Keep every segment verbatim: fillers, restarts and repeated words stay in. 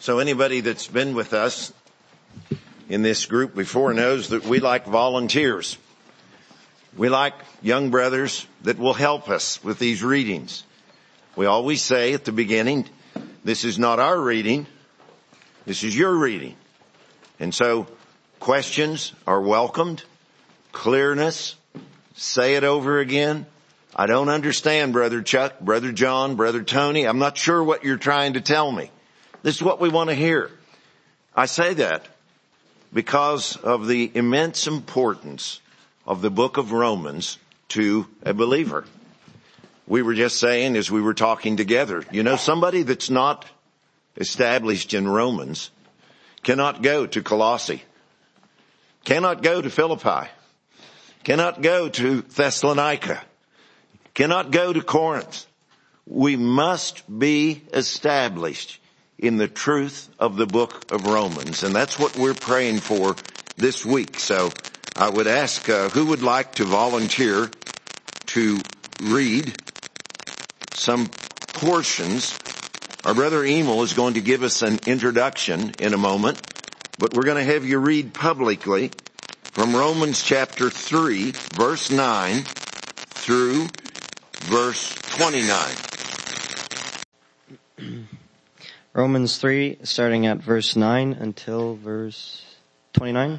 So anybody that's been with us in this group before knows that we like volunteers. We like young brothers that will help us with these readings. We always say at the beginning, this is not our reading, this is your reading. And so questions are welcomed, clearness, say it over again. I don't understand, Brother Chuck, Brother John, Brother Tony. I'm not sure what you're trying to tell me. This is what we want to hear. I say that because of the immense importance of the book of Romans to a believer. We were just saying as we were talking together, you know, somebody that's not established in Romans cannot go to Colossae, cannot go to Philippi, cannot go to Thessalonica, cannot go to Corinth. We must be established in the truth of the book of Romans. And that's what we're praying for this week. So I would ask uh, who would like to volunteer to read some portions. Our brother Emil is going to give us an introduction in a moment, but we're going to have you read publicly from Romans chapter three, verse nine through verse twenty-nine. Romans three, starting at verse nine until verse twenty-nine.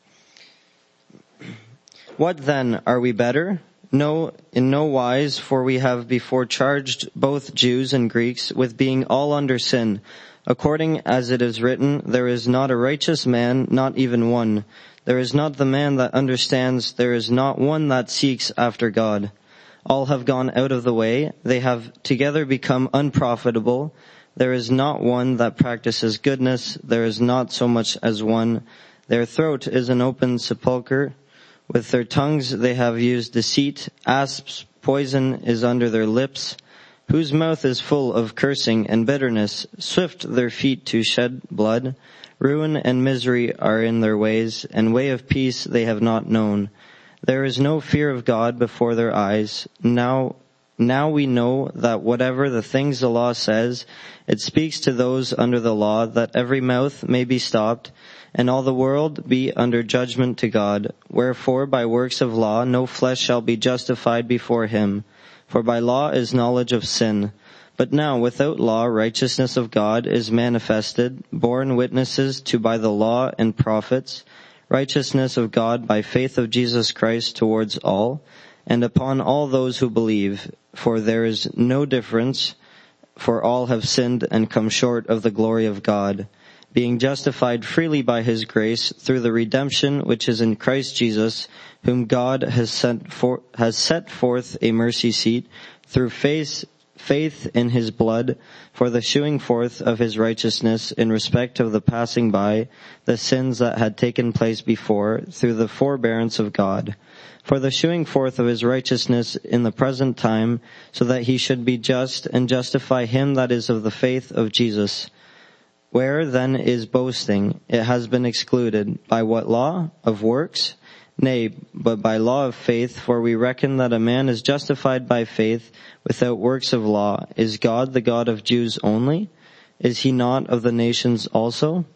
What then? Are we better? No, in no wise, for we have before charged both Jews and Greeks with being all under sin. According as it is written, there is not a righteous man, not even one. There is not the man that understands, there is not one that seeks after God. All have gone out of the way, they have together become unprofitable. There is not one that practices goodness, there is not so much as one. Their throat is an open sepulchre. With their tongues they have used deceit. Asps' poison is under their lips, whose mouth is full of cursing and bitterness. Swift their feet to shed blood. Ruin and misery are in their ways, and way of peace they have not known. There is no fear of God before their eyes. Now, now we know that whatever the things the law says, it speaks to those under the law, that every mouth may be stopped, and all the world be under judgment to God. Wherefore by works of law no flesh shall be justified before him. For by law is knowledge of sin. But now without law righteousness of God is manifested, borne witnesses to by the law and prophets, righteousness of God by faith of Jesus Christ towards all, and upon all those who believe. For there is no difference, for all have sinned and come short of the glory of God, being justified freely by his grace through the redemption which is in Christ Jesus, whom God has sent for, has set forth a mercy seat through faith, faith in his blood, for the shewing forth of his righteousness in respect of the passing by the sins that had taken place before, through the forbearance of God, for the shewing forth of his righteousness in the present time, so that he should be just and justify him that is of the faith of Jesus. Where then is boasting? It has been excluded. By what law? Of works? Nay, but by law of faith, for we reckon that a man is justified by faith without works of law. Is God the God of Jews only? Is he not of the nations also?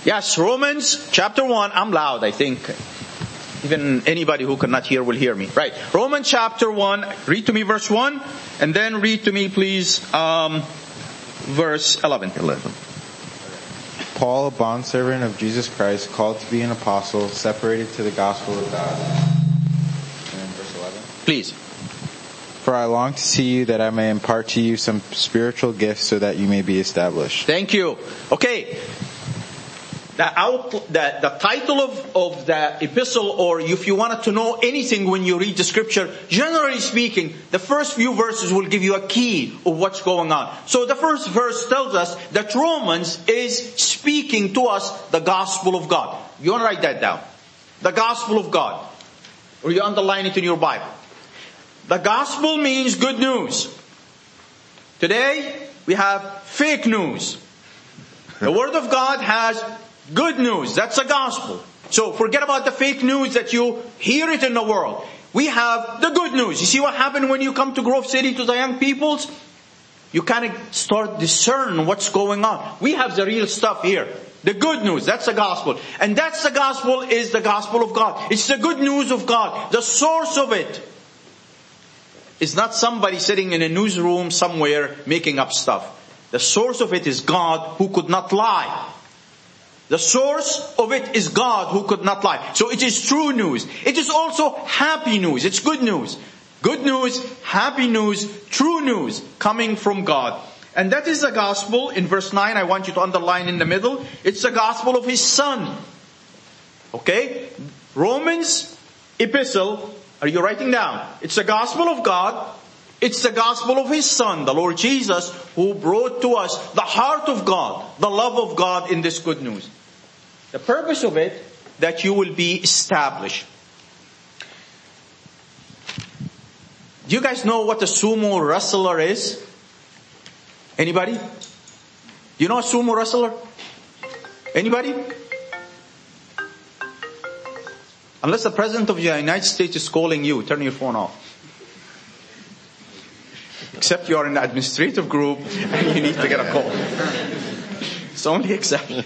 Yes, Romans chapter one. I'm loud, I think. Even anybody who cannot hear will hear me. Right. Romans chapter one. Read to me verse one. And then read to me, please, um, verse eleven. eleven. Paul, a bondservant of Jesus Christ, called to be an apostle, separated to the gospel of God. And then verse eleven. Please. For I long to see you that I may impart to you some spiritual gifts so that you may be established. Thank you. Okay. The, out, the, the title of, of the epistle, or if you wanted to know anything when you read the scripture, generally speaking, the first few verses will give you a key of what's going on. So the first verse tells us that Romans is speaking to us the gospel of God. You want to write that down? The gospel of God. Or you underline it in your Bible. The gospel means good news. Today, we have fake news. The Word of God has good news. That's the gospel. So forget about the fake news that you hear it in the world. We have the good news. You see what happened when you come to Grove City to the young peoples? You kind of start discern what's going on. We have the real stuff here. The good news. That's the gospel. And that's the gospel is the gospel of God. It's the good news of God. The source of it is not somebody sitting in a newsroom somewhere making up stuff. The source of it is God who could not lie. The source of it is God who could not lie. So it is true news. It is also happy news. It's good news. Good news, happy news, true news coming from God. And that is the gospel. In verse nine, I want you to underline in the middle. It's the gospel of His Son. Okay? Romans epistle. Are you writing down? It's the gospel of God. It's the gospel of His Son, the Lord Jesus, who brought to us the heart of God, the love of God in this good news. The purpose of it, that you will be established. Do you guys know what a sumo wrestler is? Anybody? Do you know a sumo wrestler? Anybody? Unless the President of the United States is calling you, turn your phone off. Except you are in the administrative group and you need to get a call. It's the only exception.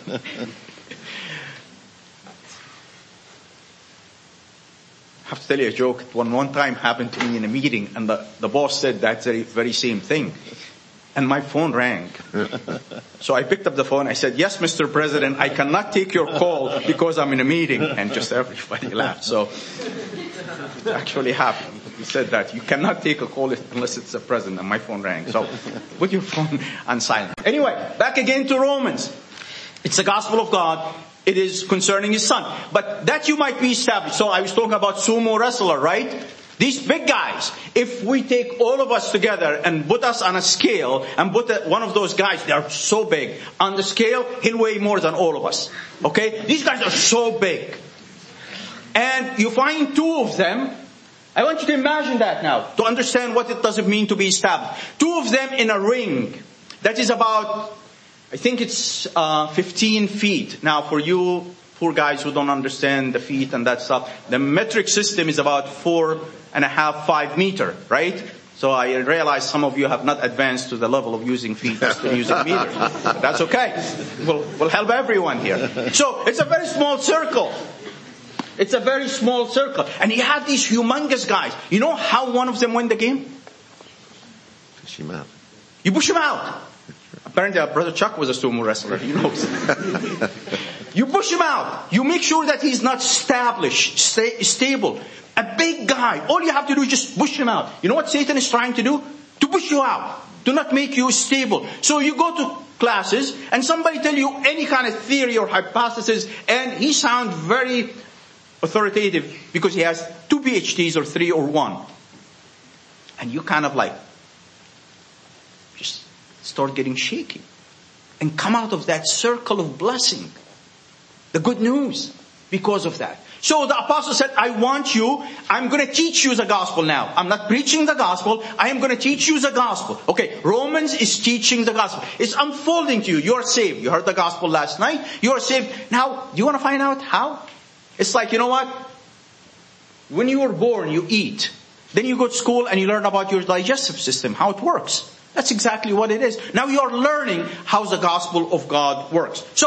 I have to tell you a joke. One one time happened to me in a meeting, and the, the boss said that very, very same thing. And my phone rang. So I picked up the phone. I said, "Yes, Mister President, I cannot take your call because I'm in a meeting." And just everybody laughed. So it actually happened. He said that you cannot take a call unless it's the president. And my phone rang. So put your phone on silent. Anyway, back again to Romans. It's the gospel of God. It is concerning His Son. But that you might be established. So I was talking about sumo wrestler, right? These big guys, if we take all of us together and put us on a scale and put one of those guys, they are so big. On the scale, he'll weigh more than all of us. Okay? These guys are so big. And you find two of them. I want you to imagine that now, to understand what it does mean to be established. Two of them in a ring that is about, I think it's uh, fifteen feet. Now for you poor guys who don't understand the feet and that stuff, the metric system is about four and a half, five meter, right? So I realize some of you have not advanced to the level of using feet, just to using meters. But that's okay. We'll, we'll help everyone here. So it's a very small circle. It's a very small circle. And you have these humongous guys. You know how one of them won the game? Push him out. You push him out. Apparently our brother Chuck was a sumo wrestler. He knows. You push him out. You make sure that he's not established, stay, stable. A big guy. All you have to do is just push him out. You know what Satan is trying to do? To push you out. To not make you stable. So you go to classes and somebody tell you any kind of theory or hypothesis and he sounds very authoritative because he has two P H Ds or three or one. And you kind of like just start getting shaky and come out of that circle of blessing. The good news because of that. So the apostle said, I want you, I'm going to teach you the gospel now. I'm not preaching the gospel, I am going to teach you the gospel. Okay, Romans is teaching the gospel. It's unfolding to you. You are saved. You heard the gospel last night. You are saved. Now, do you want to find out how? It's like, you know what? When you were born, you eat. Then you go to school and you learn about your digestive system, how it works. That's exactly what it is. Now you are learning how the gospel of God works. So,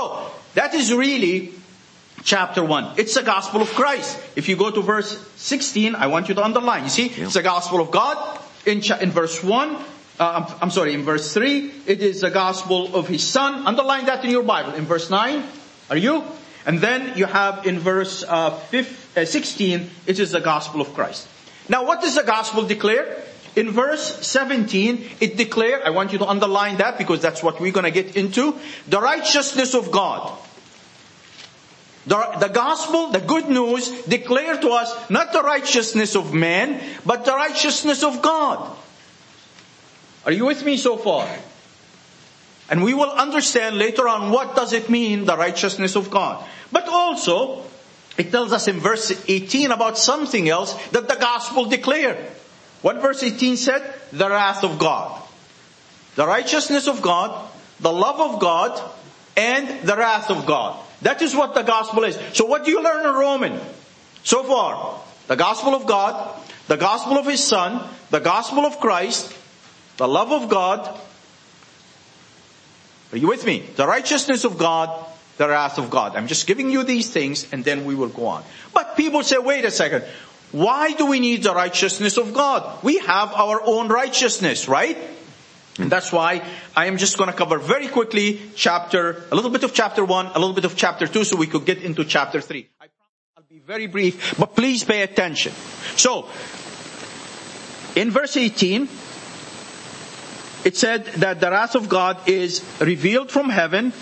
that is really chapter one. It's the gospel of Christ. If you go to verse sixteen, I want you to underline. You see, yeah. It's the gospel of God. In, cha- in verse one, uh, I'm, I'm sorry, in verse three, it is the gospel of His Son. Underline that in your Bible. In verse nine, are you? And then you have in verse uh, fifteen, uh, sixteen, it is the gospel of Christ. Now what does the gospel declare? In verse seventeen, it declares, I want you to underline that because that's what we're going to get into, the righteousness of God. The, the gospel, the good news, declare to us not the righteousness of man, but the righteousness of God. Are you with me so far? And we will understand later on what does it mean, the righteousness of God. But also, it tells us in verse eighteen about something else that the gospel declared. What verse eighteen said? The wrath of God. The righteousness of God, the love of God, and the wrath of God. That is what the gospel is. So what do you learn in Romans so far? The gospel of God, the gospel of His Son, the gospel of Christ, the love of God. Are you with me? The righteousness of God, the wrath of God. I'm just giving you these things and then we will go on. But people say, wait a second. Why do we need the righteousness of God? We have our own righteousness, right? And that's why I am just going to cover very quickly chapter, a little bit of chapter one, a little bit of chapter two, so we could get into chapter three. I promise I'll be very brief, but please pay attention. So, in verse eighteen, it said that the wrath of God is revealed from heaven.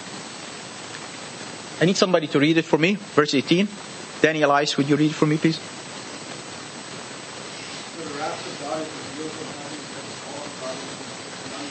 I need somebody to read it for me. Verse eighteen. Danny Elias, would you read it for me, please? For the wrath of God is revealed from heaven against all ungodliness and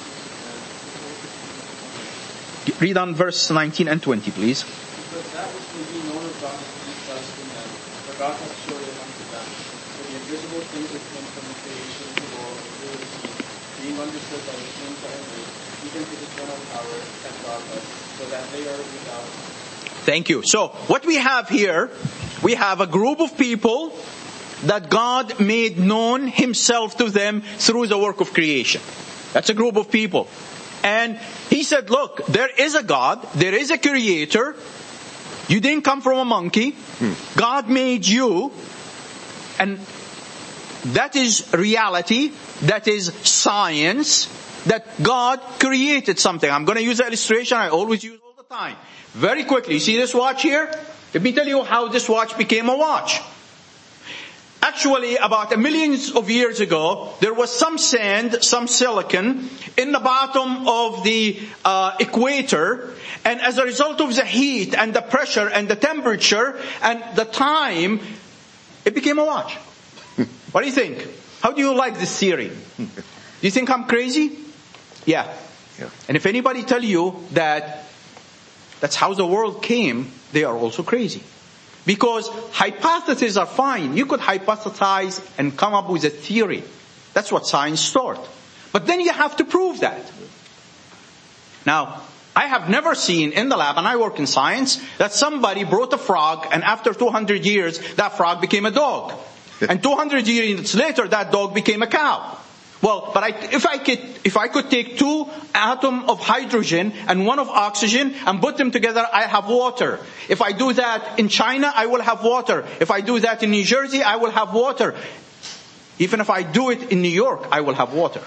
unrighteousness. Read on verse nineteen and twenty, please. Because that which will be known of God is manifest in them, for God hath showed it unto them. For the invisible things which came from the creation of the world, clearly seen, being understood by the things that are made, even to the eternal power and godless, so that they are without. Thank you. So, what we have here, we have a group of people that God made known Himself to them through the work of creation. That's a group of people. And He said, look, there is a God, there is a Creator. You didn't come from a monkey. Hmm. God made you. And that is reality. That is science. That God created something. I'm going to use the illustration I always use all the time. Very quickly, you see this watch here? Let me tell you how this watch became a watch. Actually, about a millions of years ago, there was some sand, some silicon in the bottom of the uh, equator. And as a result of the heat and the pressure and the temperature and the time, it became a watch. What do you think? How do you like this theory? Do you think I'm crazy? Yeah. yeah. And if anybody tell you that that's how the world came, they are also crazy. Because hypotheses are fine. You could hypothesize and come up with a theory. That's what science taught. But then you have to prove that. Now, I have never seen in the lab, and I work in science, that somebody brought a frog and after two hundred years, that frog became a dog. And two hundred years later, that dog became a cow. Well, but I, if I could, if I could take two atoms of hydrogen and one of oxygen and put them together, I have water. If I do that in China, I will have water. If I do that in New Jersey, I will have water. Even if I do it in New York, I will have water.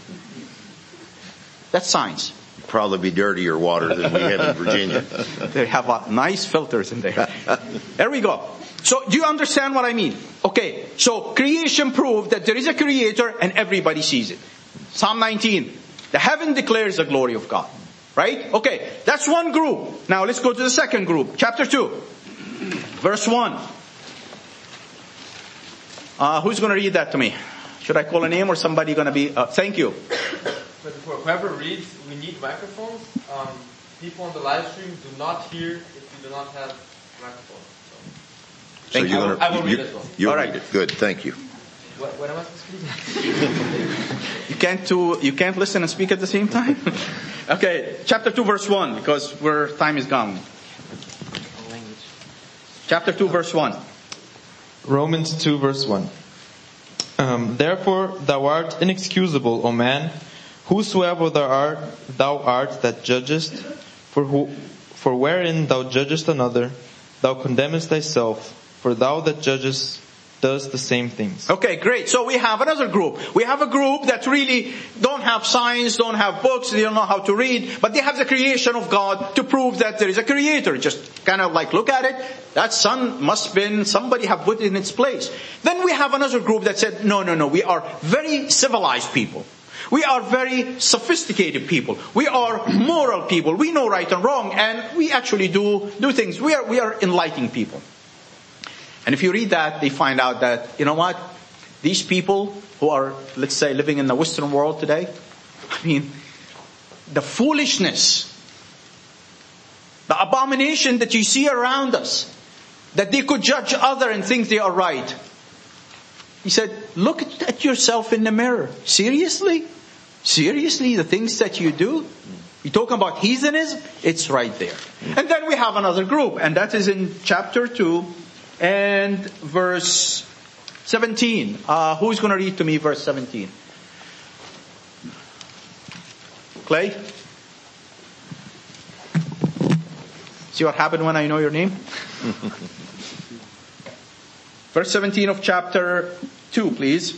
That's science. Probably be dirtier water than we have in Virginia. They have uh, nice filters in there. There we go. So, do you understand what I mean? Okay, so creation proved that there is a creator and everybody sees it. Psalm nineteen. The heaven declares the glory of God. Right? Okay, that's one group. Now let's go to the second group. Chapter two. Verse one. Uh, who's going to read that to me? Should I call a name or somebody going to be... Uh, thank you. But for whoever reads, we need microphones. Um, people on the live stream do not hear if you do not have microphones. So Thank you're you. Gonna, I will read you, as well. You'll All read right. it. Good. Thank you. What, what am I supposed to read? You can't do, you can't listen and speak at the same time? Okay, chapter two verse one, because we're, time is gone. Chapter two verse one. Romans two verse one. Um, Therefore thou art inexcusable, O man, whosoever thou art, thou art that judgest, for who, For wherein thou judgest another, thou condemnest thyself, for thou that judgest does the same things. Okay, great. So we have another group. We have a group that really don't have science, don't have books, they don't know how to read, but they have the creation of God to prove that there is a creator. Just kind of like look at it. That sun must have been, somebody have put it in its place. Then we have another group that said, no, no, no, we are very civilized people. We are very sophisticated people. We are moral people. We know right and wrong, and we actually do, do things. We are, we are enlightening people. And if you read that, they find out that, you know what? These people who are, let's say, living in the Western world today, I mean, the foolishness, the abomination that you see around us, that they could judge other and think they are right. He said, look at yourself in the mirror. Seriously? Seriously, the things that you do? You talking about heathenism? It's right there. And then we have another group, and that is in chapter two and verse seventeen. Uh, who's going to read to me verse seventeen? Clay? See what happened when I know your name? Verse seventeen of chapter two, please.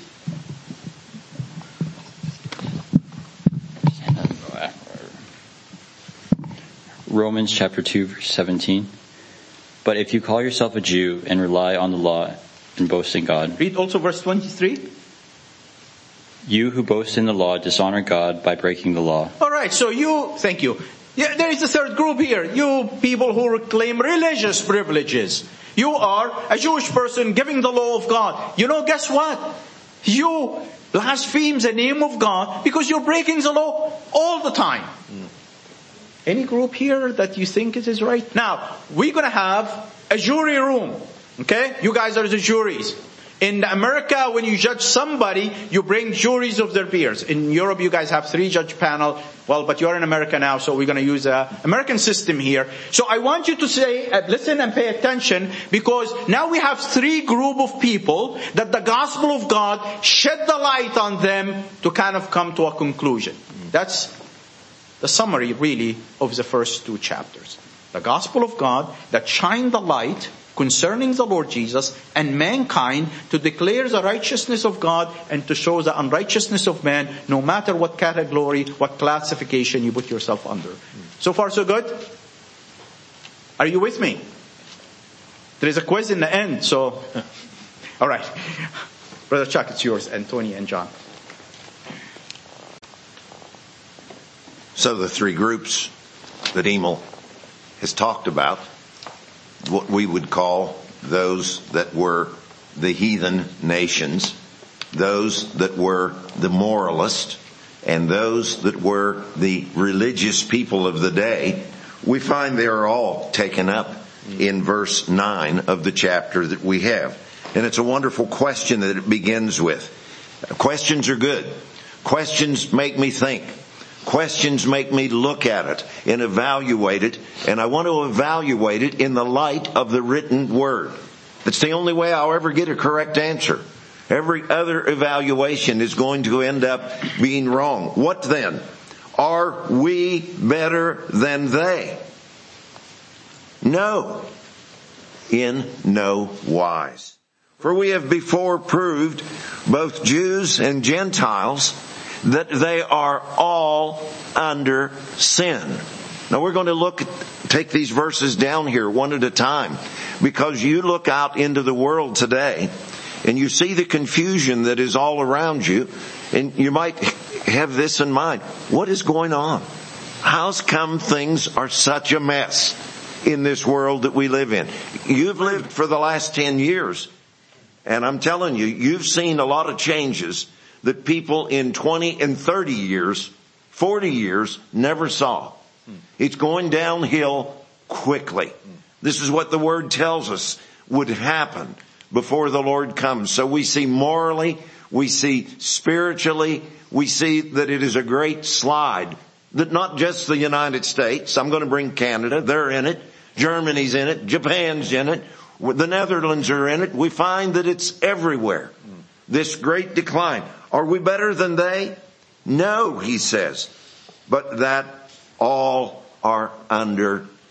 Romans chapter two, verse seventeen. But if you call yourself a Jew and rely on the law and boast in God. Read also verse twenty-three. You who boast in the law dishonor God by breaking the law. Alright, so you, thank you. Yeah, there is a third group here. You people who claim religious privileges. You are a Jewish person giving the law of God. You know, guess what? You blaspheme the name of God because you're breaking the law all the time. Mm. Any group here that you think it is right? Now, we're going to have a jury room. Okay? You guys are the juries. In America, when you judge somebody, you bring juries of their peers. In Europe, you guys have three judge panel. Well, but you're in America now, so we're going to use a American system here. So I want you to say, uh, listen and pay attention, because now we have three group of people that the gospel of God shed the light on them to kind of come to a conclusion. That's the summary, really, of the first two chapters. The gospel of God that shined the light concerning the Lord Jesus and mankind to declare the righteousness of God and to show the unrighteousness of man, no matter what category, what classification you put yourself under. So far, so good? Are you with me? There is a quiz in the end, so... All right. Brother Chuck, it's yours, and Tony and John. So the three groups that Emil has talked about, what we would call those that were the heathen nations, those that were the moralists, and those that were the religious people of the day, we find they are all taken up in verse nine of the chapter that we have. And it's a wonderful question that it begins with. Questions are good. Questions make me think. Questions make me look at it and evaluate it, and I want to evaluate it in the light of the written word. It's the only way I'll ever get a correct answer. Every other evaluation is going to end up being wrong. What then? Are we better than they? No. In no wise. For we have before proved, both Jews and Gentiles, that they are all under sin. Now we're going to look, take these verses down here one at a time, because you look out into the world today and you see the confusion that is all around you, and you might have this in mind. What is going on? How's come things are such a mess in this world that we live in? You've lived for the last ten years, and I'm telling you, you've seen a lot of changes that people in twenty and thirty years, forty years, never saw. It's going downhill quickly. This is what the Word tells us would happen before the Lord comes. So we see morally, we see spiritually, we see that it is a great slide. That not just the United States, I'm going to bring Canada, they're in it, Germany's in it, Japan's in it, the Netherlands are in it. We find that it's everywhere. This great decline. Are we better than they? No, he says, but that all are under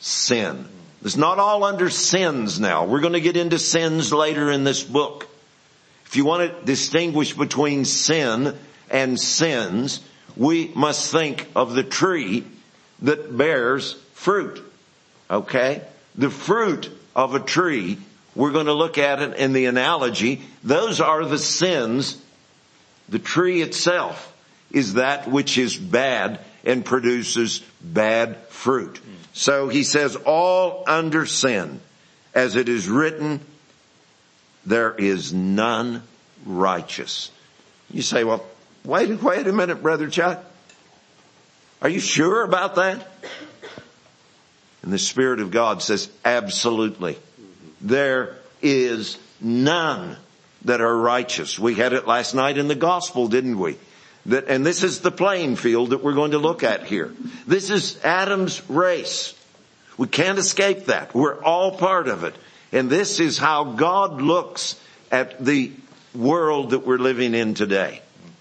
sin. It's not all under sins now. We're going to get into sins later in this book. If you want to distinguish between sin and sins, we must think of the tree that bears fruit. Okay? The fruit of a tree, we're going to look at it in the analogy. Those are the sins. The tree itself is that which is bad and produces bad fruit. So he says, all under sin, as it is written, there is none righteous. You say, well, wait, wait a minute, Brother Chuck. Are you sure about that? And the Spirit of God says, absolutely. There is none that are righteous. We had it last night in the gospel, didn't we? That, and this is the playing field that we're going to look at here. This is Adam's race. We can't escape that. We're all part of it. And this is how God looks at the world that we're living in today.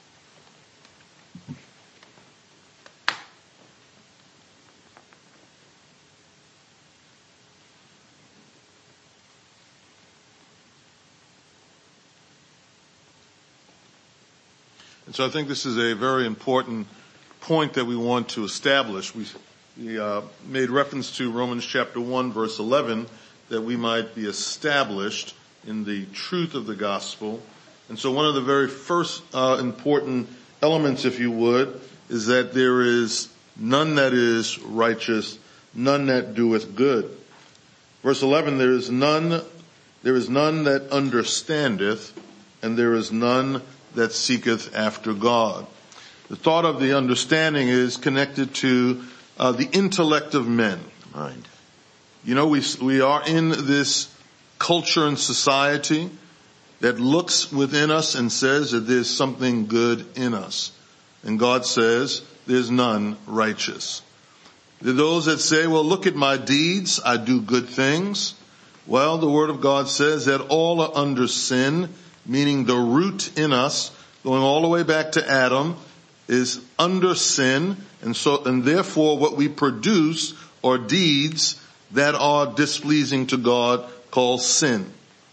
And so I think this is a very important point that we want to establish. We, we uh, made reference to Romans chapter one, verse eleven, that we might be established in the truth of the gospel. And so one of the very first uh, important elements, if you would, is that there is none that is righteous, none that doeth good. Verse eleven, there is none, there is none that understandeth, and there is none that seeketh after God. The thought of the understanding is connected to uh, the intellect of men. Mind. You know, we we are in this culture and society that looks within us and says that there's something good in us. And God says there's none righteous. There are those that say, well, look at my deeds. I do good things. Well, the Word of God says that all are under sin, meaning the root in us, going all the way back to Adam, is under sin. And so, and therefore what we produce are deeds that are displeasing to God, called sin.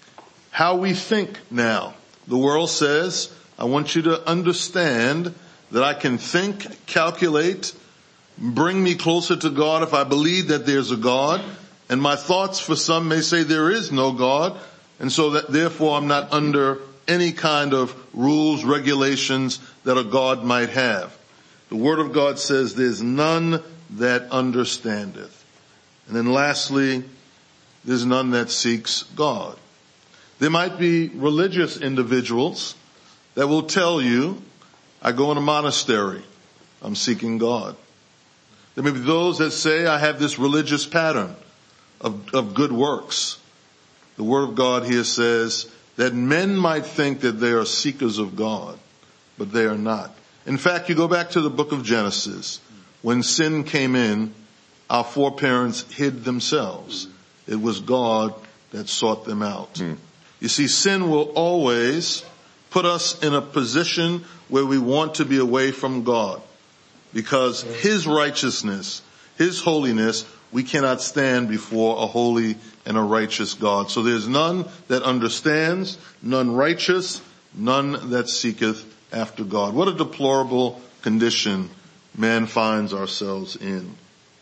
How we think now. The world says, I want you to understand that I can think, calculate, bring me closer to God if I believe that there's a God. And my thoughts for some may say there is no God. And so that therefore I'm not under any kind of rules, regulations that a God might have. The Word of God says there's none that understandeth. And then lastly, there's none that seeks God. There might be religious individuals that will tell you, I go in a monastery, I'm seeking God. There may be those that say, I have this religious pattern of, of good works. The Word of God here says that men might think that they are seekers of God, but they are not. In fact, you go back to the book of Genesis. When sin came in, our foreparents hid themselves. It was God that sought them out. Mm. You see, sin will always put us in a position where we want to be away from God, because His righteousness, His holiness, we cannot stand before a holy and a righteous God. So there's none that understands, none righteous, none that seeketh after God. What a deplorable condition man finds ourselves in.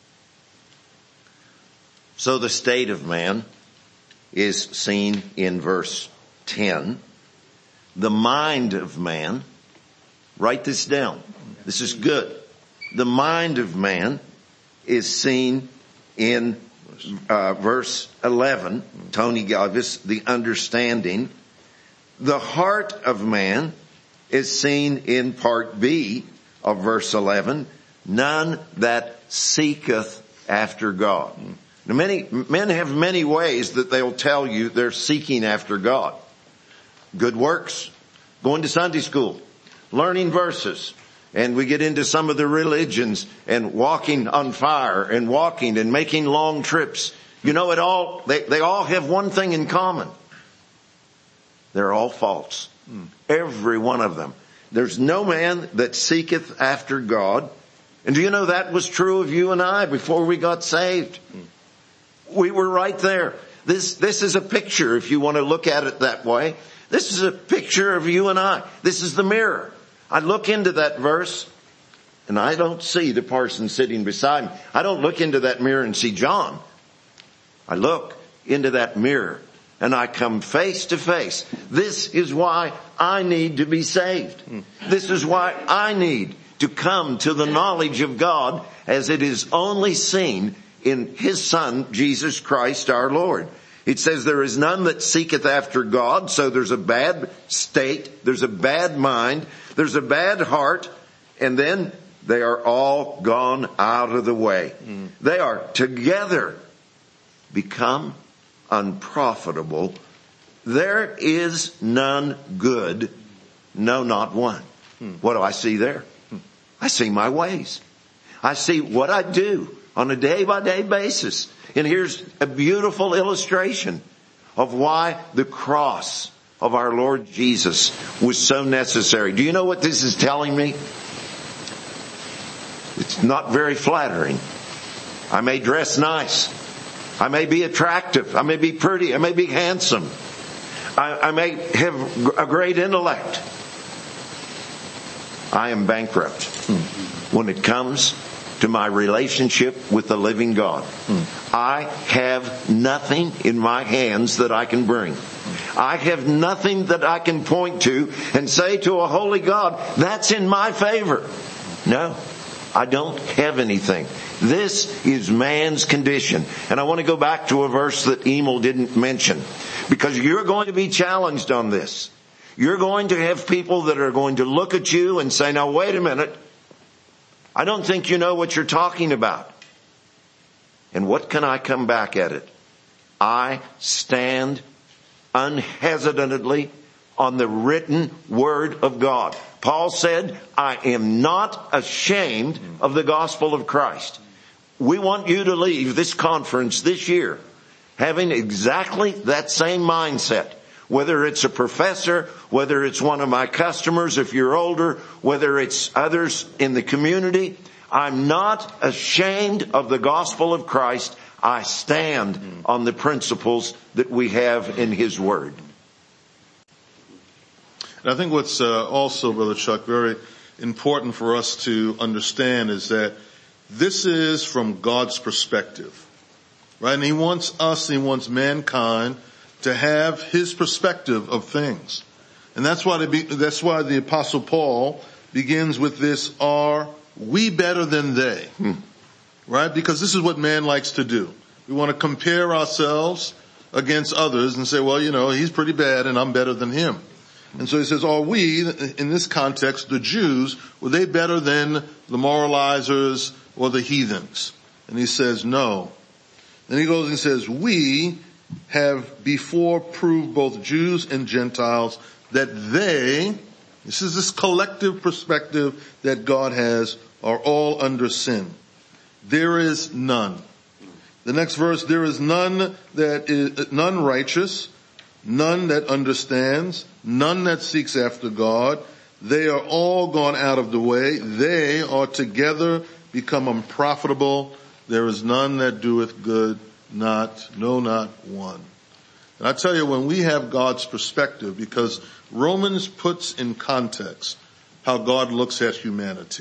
So the state of man is seen in verse ten. The mind of man, write this down. This is good. The mind of man is seen in uh, verse eleven. Tony gave us the understanding. The heart of man is seen in part B of verse eleven. None that seeketh after God. Now many men have many ways that they'll tell you they're seeking after God. Good works, going to Sunday school, learning verses. And we get into some of the religions and walking on fire and walking and making long trips. You know, it all, they, they all have one thing in common. They're all false. Mm. Every one of them. There's no man that seeketh after God. And do you know that was true of you and I before we got saved? Mm. We were right there. This, this is a picture, if you want to look at it that way. This is a picture of you and I. This is the mirror. I look into that verse and I don't see the person sitting beside me. I don't look into that mirror and see John. I look into that mirror and I come face to face. This is why I need to be saved. This is why I need to come to the knowledge of God as it is only seen in His Son, Jesus Christ our Lord. It says there is none that seeketh after God, so there's a bad state, there's a bad mind, there's a bad heart, and then they are all gone out of the way. Mm. They are together become unprofitable. There is none good, no, not one. Mm. What do I see there? Mm. I see my ways. I see what I do on a day-by-day basis. And here's a beautiful illustration of why the cross of our Lord Jesus was so necessary. Do you know what this is telling me? It's not very flattering. I may dress nice. I may be attractive. I may be pretty. I may be handsome. I, I may have a great intellect. I am bankrupt when it comes to my relationship with the living God. I have nothing in my hands that I can bring. I have nothing that I can point to and say to a holy God, that's in my favor. No, I don't have anything. This is man's condition. And I want to go back to a verse that Emil didn't mention, because you're going to be challenged on this. You're going to have people that are going to look at you and say, now wait a minute. I don't think you know what you're talking about. And what can I come back at it? I stand unhesitantly on the written word of God. Paul said, I am not ashamed of the gospel of Christ. We want you to leave this conference this year having exactly that same mindset. Whether it's a professor, whether it's one of my customers if you're older, whether it's others in the community, I'm not ashamed of the gospel of Christ. I stand on the principles that we have in His Word. And I think what's uh, also, Brother Chuck, very important for us to understand is that this is from God's perspective, right? And He wants us, He wants mankind to have His perspective of things. And that's why, be, that's why the Apostle Paul begins with this, are we better than they? Hmm. Right? Because this is what man likes to do. We want to compare ourselves against others and say, well, you know, he's pretty bad and I'm better than him. And so he says, are we, in this context, the Jews, were they better than the moralizers or the heathens? And he says, no. Then he goes and says, we have before proved both Jews and Gentiles that they, this is this collective perspective that God has, are all under sin. There is none. The next verse, there is none that is, none righteous, none that understands, none that seeks after God. They are all gone out of the way. They are together become unprofitable. There is none that doeth good, not, no, not one. And I tell you, when we have God's perspective, because Romans puts in context how God looks at humanity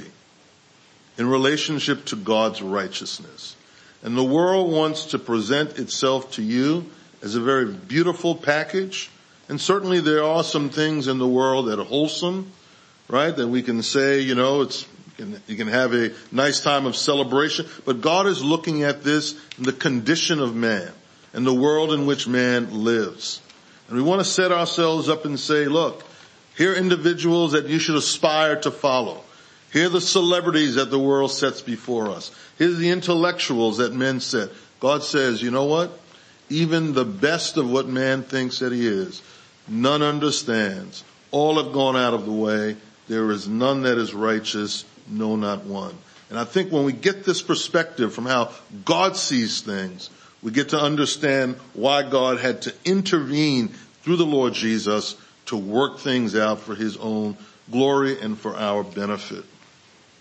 in relationship to God's righteousness. And the world wants to present itself to you as a very beautiful package. And certainly there are some things in the world that are wholesome, right? That we can say, you know, it's, you can, you can have a nice time of celebration. But God is looking at this in the condition of man and the world in which man lives. And we want to set ourselves up and say, look, here are individuals that you should aspire to follow. Here are the celebrities that the world sets before us. Here's the intellectuals that men set. God says, you know what? Even the best of what man thinks that he is, none understands. All have gone out of the way. There is none that is righteous, no, not one. And I think when we get this perspective from how God sees things, we get to understand why God had to intervene through the Lord Jesus to work things out for His own glory and for our benefit.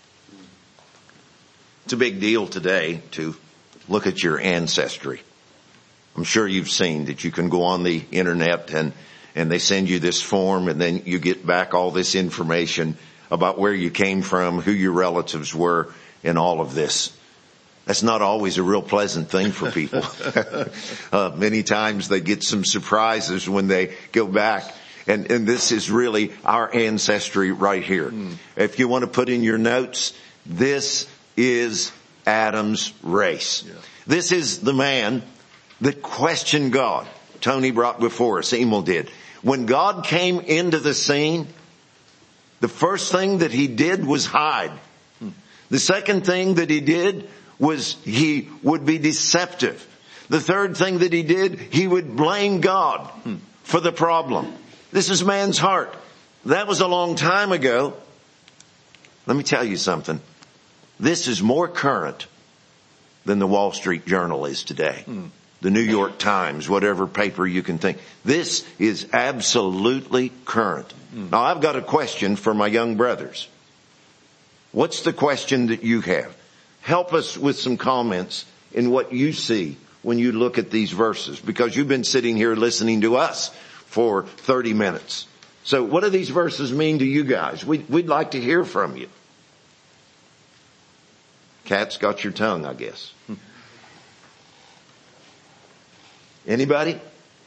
It's a big deal today to look at your ancestry. I'm sure you've seen that you can go on the internet and, and they send you this form and then you get back all this information about where you came from, who your relatives were, and all of this. That's not always a real pleasant thing for people. uh, many times they get some surprises when they go back. And, and this is really our ancestry right here. Mm. If you want to put in your notes, this is Adam's race. Yeah. This is the man that questioned God. Tony brought before us, Emil did. When God came into the scene, the first thing that he did was hide. Mm. The second thing that he did was he would be deceptive. The third thing that he did, he would blame God mm. for the problem. This is man's heart. That was a long time ago. Let me tell you something. This is more current than the Wall Street Journal is today. Mm. The New York Times, whatever paper you can think. This is absolutely current. Mm. Now I've got a question for my young brothers. What's the question that you have? Help us with some comments in what you see when you look at these verses, because you've been sitting here listening to us for thirty minutes. So what do these verses mean to you guys? We'd, we'd like to hear from you. Cat's got your tongue, I guess. Anybody?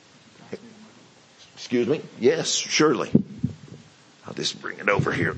Excuse me? Yes, surely. I'll just bring it over here.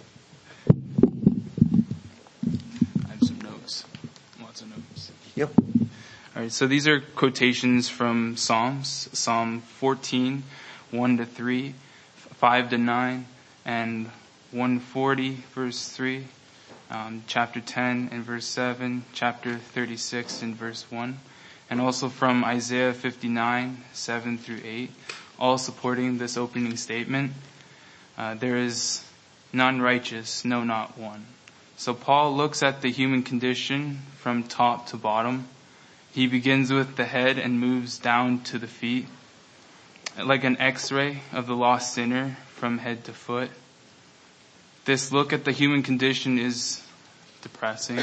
I have some notes. Lots of notes. Yep. All right, so these are quotations from Psalms. Psalm fourteen, one to three, five to nine, and one forty, verse three, um, chapter ten and verse seven, chapter thirty-six and verse one, and also from Isaiah fifty-nine, seven through eight, all supporting this opening statement. Uh, there is none righteous, no, not one. So Paul looks at the human condition from top to bottom. He begins with the head and moves down to the feet, like an x-ray of the lost sinner from head to foot. This look at the human condition is depressing.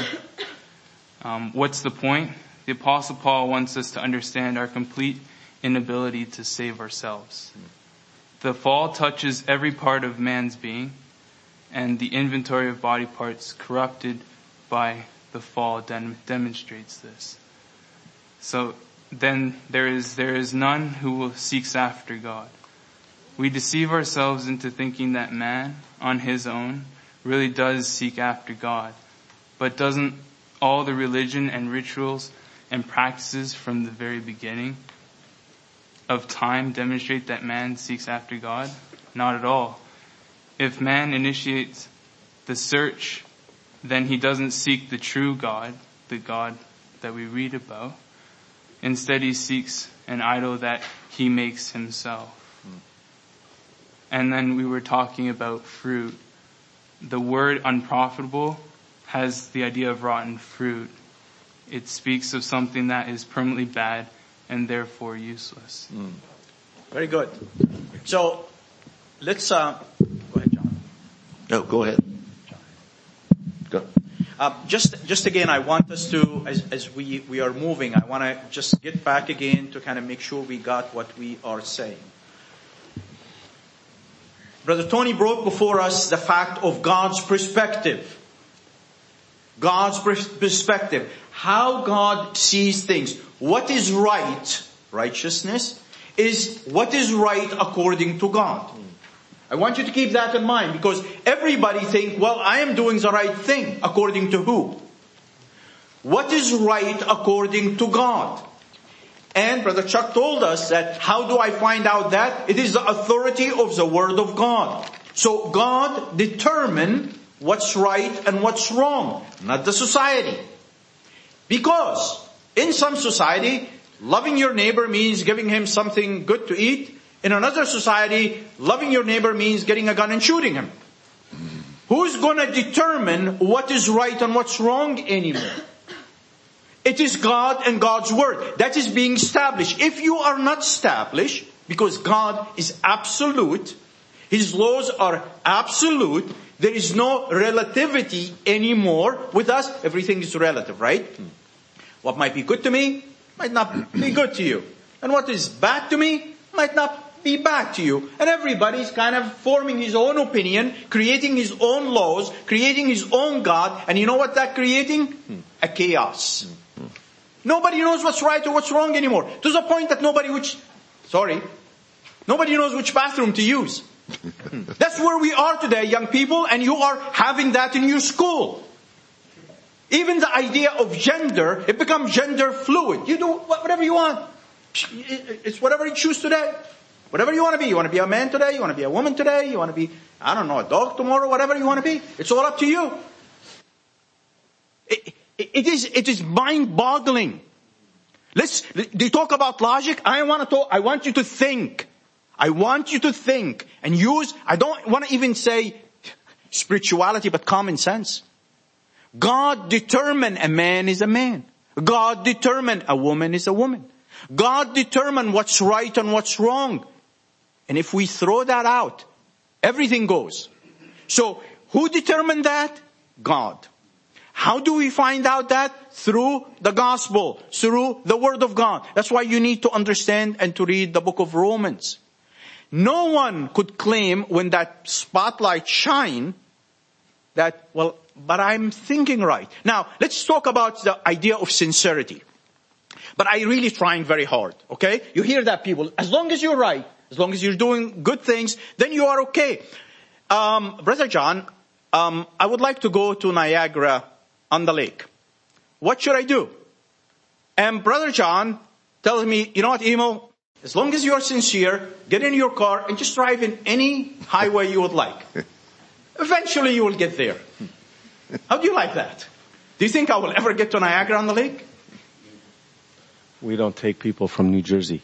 Um, what's the point? The Apostle Paul wants us to understand our complete inability to save ourselves. The fall touches every part of man's being, and the inventory of body parts corrupted by the fall dem- demonstrates this. So then there is there is none who seeks after God. We deceive ourselves into thinking that man, on his own, really does seek after God. But doesn't all the religion and rituals and practices from the very beginning of time demonstrate that man seeks after God? Not at all. If man initiates the search, then he doesn't seek the true God, the God that we read about. Instead, he seeks an idol that he makes himself. Mm. And then we were talking about fruit. The word unprofitable has the idea of rotten fruit. It speaks of something that is permanently bad and therefore useless. Mm. Very good. So, let's, uh, go ahead, John. No, go ahead. Go. Uh, just, just again, I want us to, as, as we, we are moving, I want to just get back again to kind of make sure we got what we are saying. Brother Tony brought before us the fact of God's perspective. God's perspective. How God sees things. What is right, righteousness, is what is right according to God. I want you to keep that in mind, because everybody think, well, I am doing the right thing. According to who? What is right according to God? And Brother Chuck told us that how do I find out that? It is the authority of the Word of God. So God determined what's right and what's wrong, not the society. Because in some society, loving your neighbor means giving him something good to eat. In another society, loving your neighbor means getting a gun and shooting him. Who's going to determine what is right and what's wrong anymore? It is God and God's Word. That is being established. If you are not established, because God is absolute, His laws are absolute, there is no relativity anymore with us. Everything is relative, right? What might be good to me might not be good to you. And what is bad to me might not be bad to you. And everybody's kind of forming his own opinion, creating his own laws, creating his own God. And you know what that's creating? A chaos. Nobody knows what's right or what's wrong anymore. To the point that nobody which, sorry, nobody knows which bathroom to use. That's where we are today, young people, and you are having that in your school. Even the idea of gender, it becomes gender fluid. You do whatever you want. It's whatever you choose today. Whatever you want to be. You want to be a man today, you want to be a woman today, you want to be, I don't know, a dog tomorrow, whatever you want to be. It's all up to you. It, it, it is, it is mind-boggling. Let's, do you talk about logic? I want to talk, I want you to think. I want you to think and use, I don't want to even say spirituality, but common sense. God determined a man is a man. God determined a woman is a woman. God determined what's right and what's wrong. And if we throw that out, everything goes. So, who determined that? God. How do we find out that? Through the gospel, through the word of God. That's why you need to understand and to read the book of Romans. No one could claim when that spotlight shine that, well, but I'm thinking right. Now, let's talk about the idea of sincerity. But I really trying very hard, okay? You hear that, people. As long as you're right, as long as you're doing good things, then you are okay. Um, Brother John, um, I would like to go to Niagara on the lake. What should I do? And Brother John tells me, you know what, Emil? As long as you're sincere, get in your car and just drive in any highway you would like. Eventually you will get there. How do you like that? Do you think I will ever get to Niagara on the lake? We don't take people from New Jersey.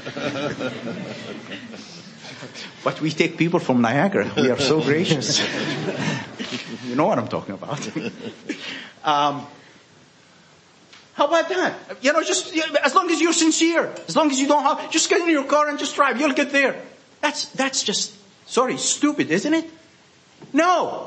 But we take people from Niagara. We are so gracious. You know what I'm talking about. um, how about that? You know, just as long as you're sincere, as long as you don't have, just get in your car and just drive. You'll get there. That's that's just, sorry, stupid, isn't it? No.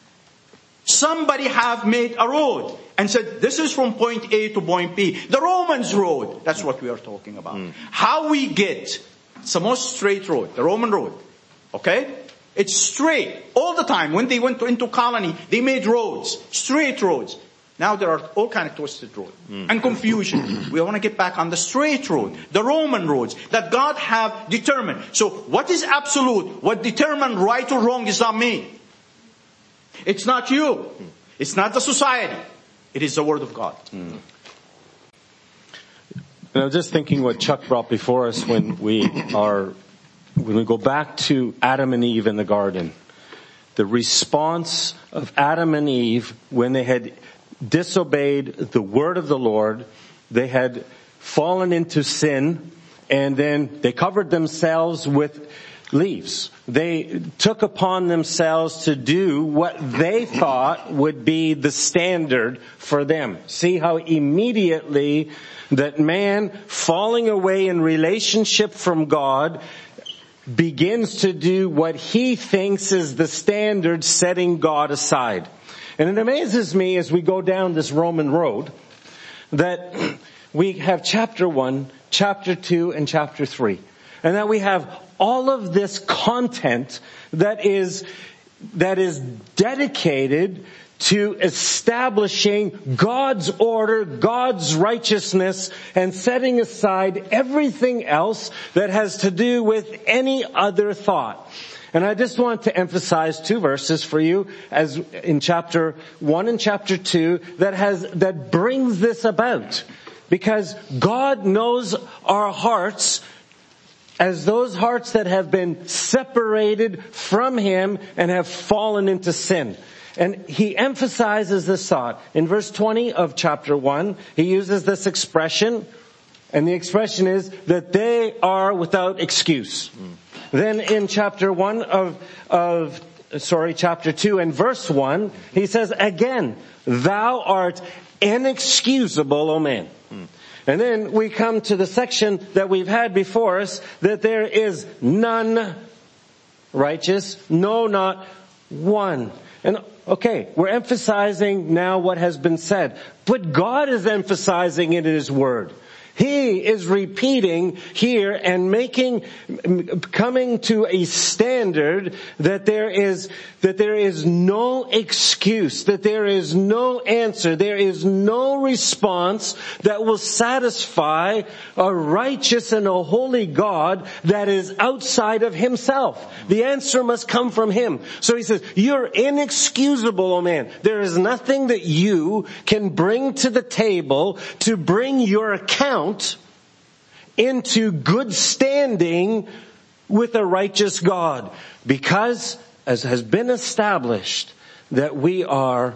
Somebody have made a road and said, this is from point A to point B. The Romans road. That's what we are talking about. Mm. How we get, it's the most straight road, the Roman road. Okay? It's straight all the time. When they went to, into colony, they made roads, straight roads. Now there are all kind of twisted roads mm. and confusion. We want to get back on the straight road, the Roman roads that God have determined. So what is absolute? What determined right or wrong is not me. It's not you. It's not the society. It is the Word of God. Mm. And I was just thinking what Chuck brought before us when we are, when we go back to Adam and Eve in the garden. The response of Adam and Eve when they had disobeyed the word of the Lord, they had fallen into sin, and then they covered themselves with leaves. They took upon themselves to do what they thought would be the standard for them. See how immediately that man falling away in relationship from God begins to do what he thinks is the standard, setting God aside. And it amazes me as we go down this Roman road that we have chapter one, chapter two, and chapter three. And that we have all of this content that is, that is dedicated to establishing God's order, God's righteousness, and setting aside everything else that has to do with any other thought. And I just want to emphasize two verses for you as in chapter one and chapter two that has, that brings this about. Because God knows our hearts as those hearts that have been separated from Him and have fallen into sin. And He emphasizes this thought. In verse twenty of chapter one, He uses this expression, and the expression is that they are without excuse. Mm. Then in chapter one of, of, sorry, chapter two and verse one, He says again, thou art inexcusable, O man. Mm. And then we come to the section that we've had before us, that there is none righteous, no, not one. And okay, we're emphasizing now what has been said. But God is emphasizing it in His Word. He is repeating here and making, coming to a standard that there is, that there is no excuse, that there is no answer, there is no response that will satisfy a righteous and a holy God that is outside of himself. The answer must come from him. So he says, you're inexcusable, O man. There is nothing that you can bring to the table to bring your account into good standing with a righteous God. Because, as has been established, that we are,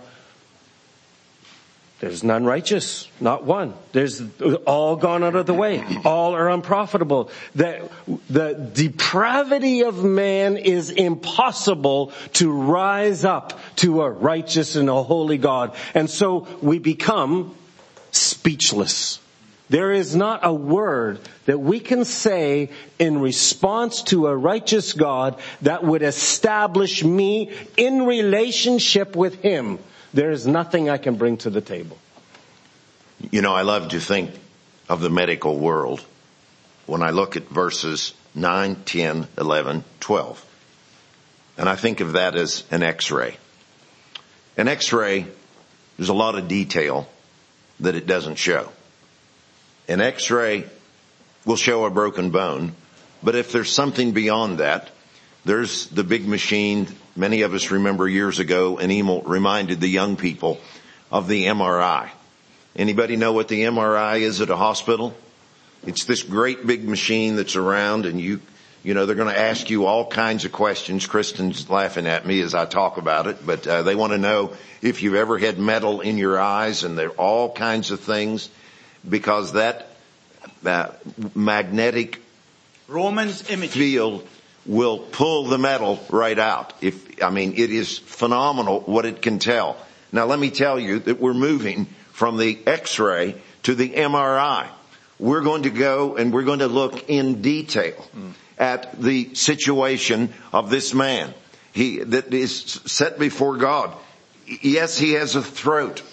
there's none righteous, not one. There's all gone out of the way. All are unprofitable. That the depravity of man is impossible to rise up to a righteous and a holy God. And so we become speechless. There is not a word that we can say in response to a righteous God that would establish me in relationship with him. There is nothing I can bring to the table. You know, I love to think of the medical world when I look at verses nine, ten, eleven, twelve. And I think of that as an x-ray. An x-ray, there's a lot of detail that it doesn't show. An x-ray will show a broken bone, but if there's something beyond that, there's the big machine. Many of us remember years ago, and Emil reminded the young people of the M R I. Anybody know what the M R I is at a hospital? It's this great big machine that's around, and you, you know, they're going to ask you all kinds of questions. Kristen's laughing at me as I talk about it, but uh, they want to know if you've ever had metal in your eyes, and there are all kinds of things. Because that uh, magnetic Romans image field will pull the metal right out. If I mean, it is phenomenal what it can tell. Now, let me tell you that we're moving from the X-ray to the M R I. We're going to go and we're going to look in detail mm. at the situation of this man. He that is set before God. Yes, he has a throat,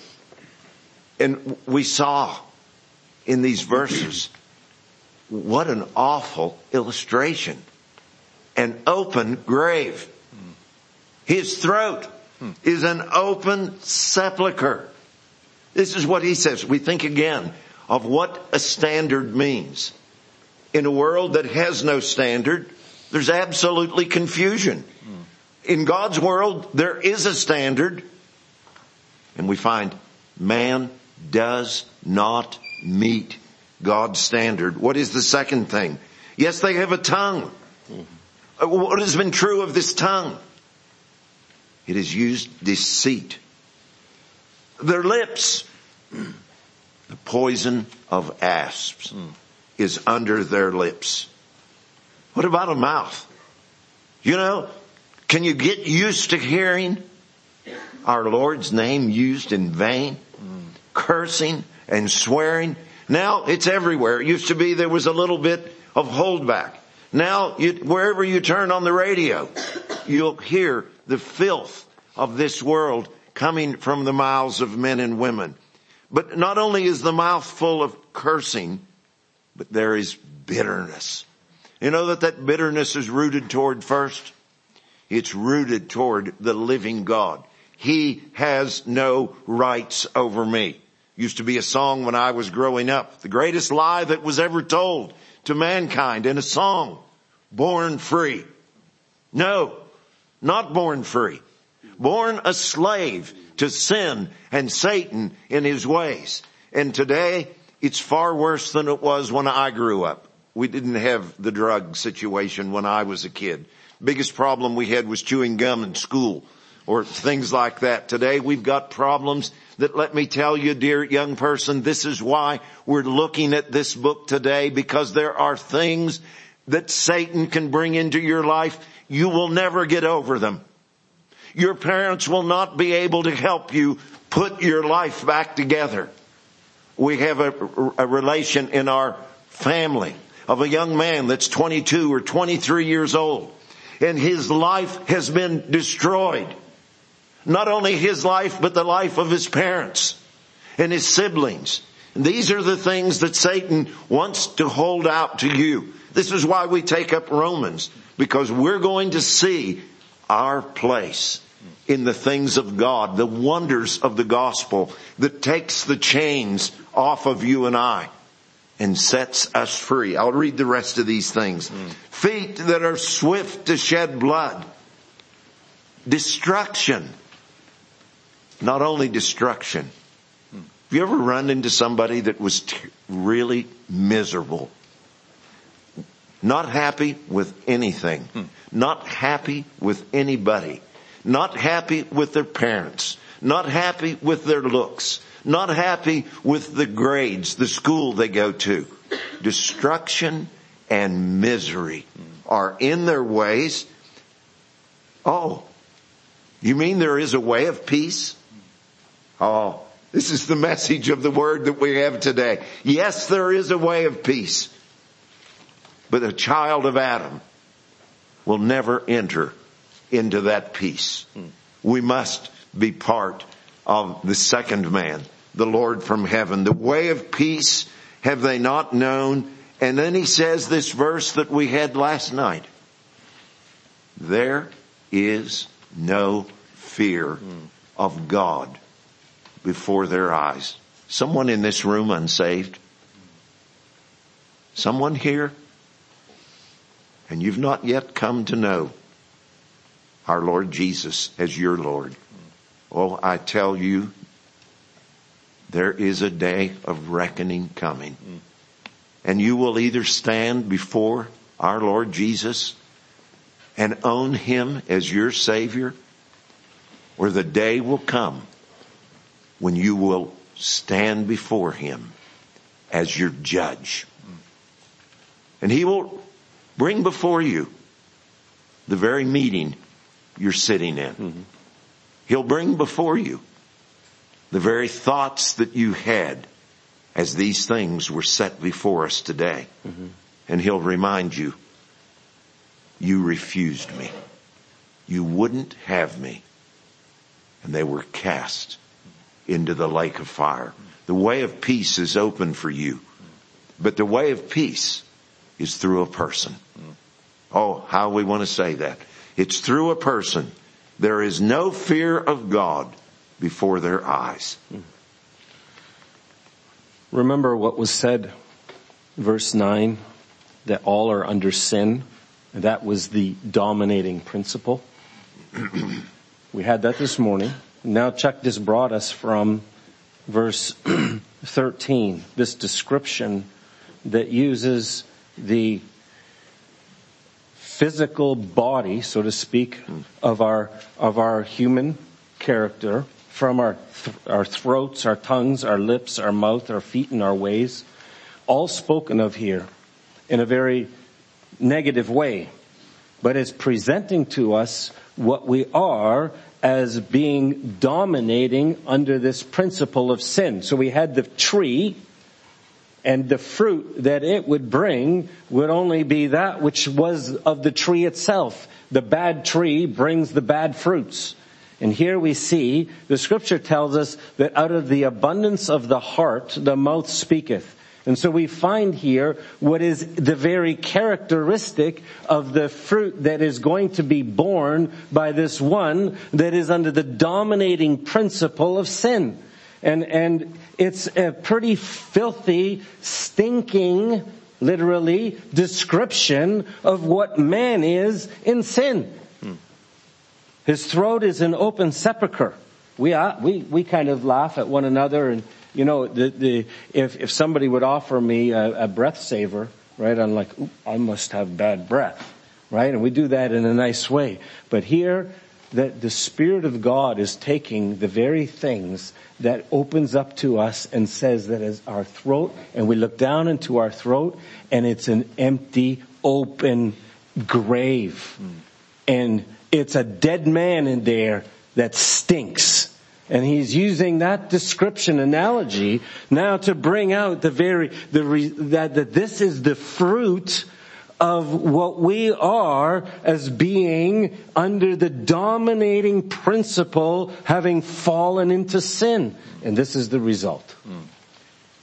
and we saw in these verses, what an awful illustration. An open grave. His throat is an open sepulcher. This is what he says. We think again of what a standard means. In a world that has no standard, there's absolutely confusion. In God's world, there is a standard. And we find man does not meet God's standard. What is the second thing? Yes, they have a tongue. What has been true of this tongue? It has used deceit. Their lips, the poison of asps is under their lips. What about a mouth? You know, can you get used to hearing our Lord's name used in vain? Cursing and swearing. Now it's everywhere. It used to be there was a little bit of holdback. Now you, wherever you turn on the radio, you'll hear the filth of this world coming from the mouths of men and women. But not only is the mouth full of cursing, but there is bitterness. You know that that bitterness is rooted toward first? It's rooted toward the living God. He has no rights over me. Used to be a song when I was growing up. The greatest lie that was ever told to mankind in a song. Born free. No, not born free. Born a slave to sin and Satan in his ways. And today, it's far worse than it was when I grew up. We didn't have the drug situation when I was a kid. Biggest problem we had was chewing gum in school or things like that. Today, we've got problems that, let me tell you, dear young person, this is why we're looking at this book today, because there are things that Satan can bring into your life. You will never get over them. Your parents will not be able to help you put your life back together. We have a, a relation in our family of a young man that's twenty-two or twenty-three years old, and his life has been destroyed. Not only his life, but the life of his parents and his siblings. These are the things that Satan wants to hold out to you. This is why we take up Romans, because we're going to see our place in the things of God, the wonders of the gospel that takes the chains off of you and I and sets us free. I'll read the rest of these things. Mm. Feet that are swift to shed blood. Destruction. Not only destruction. Mm. Have you ever run into somebody that was t- really miserable? Not happy with anything. Mm. Not happy with anybody. Not happy with their parents. Not happy with their looks. Not happy with the grades, the school they go to. Destruction and misery are in their ways. Oh, you mean there is a way of peace? Oh, this is the message of the word that we have today. Yes, there is a way of peace. But a child of Adam will never enter into that peace. We must be part of the second man, the Lord from heaven. The way of peace have they not known? And then he says this verse that we had last night. There is no fear of God before their eyes. Someone in this room unsaved? Someone here? And you've not yet come to know our Lord Jesus as your Lord. Oh, I tell you, there is a day of reckoning coming. And you will either stand before our Lord Jesus and own Him as your Savior, or the day will come when you will stand before Him as your judge. And He will bring before you the very meeting you're sitting in. Mm-hmm. He'll bring before you the very thoughts that you had as these things were set before us today. Mm-hmm. And He'll remind you, you refused me. You wouldn't have me. And they were cast into the lake of fire. The way of peace is open for you. But the way of peace is through a person. Oh, how we want to say that. It's through a person. There is no fear of God before their eyes. Remember what was said, verse nine, that all are under sin. And that was the dominating principle. We had that this morning. Now Chuck just brought us from verse thirteen, this description that uses the physical body, so to speak, of our of our human character, from our th- our throats, our tongues, our lips, our mouth, our feet, and our ways, all spoken of here in a very negative way. But it's presenting to us what we are as being dominating under this principle of sin. So we had the tree, and the fruit that it would bring would only be that which was of the tree itself. The bad tree brings the bad fruits. And here we see, the scripture tells us that out of the abundance of the heart, the mouth speaketh. And so we find here what is the very characteristic of the fruit that is going to be born by this one that is under the dominating principle of sin. And, and it's a pretty filthy, stinking, literally, description of what man is in sin. Hmm. His throat is an open sepulcher. We are, we, we kind of laugh at one another, and you know, the, the, if, if somebody would offer me a, a breath saver, right, I'm like, ooh, I must have bad breath, right? And we do that in a nice way. But here, that the Spirit of God is taking the very things that opens up to us and says that is our throat, and we look down into our throat, and it's an empty, open grave. Mm. And it's a dead man in there that stinks. And he's using that description analogy now to bring out the very, the re, that, that this is the fruit of what we are as being under the dominating principle, having fallen into sin. And this is the result.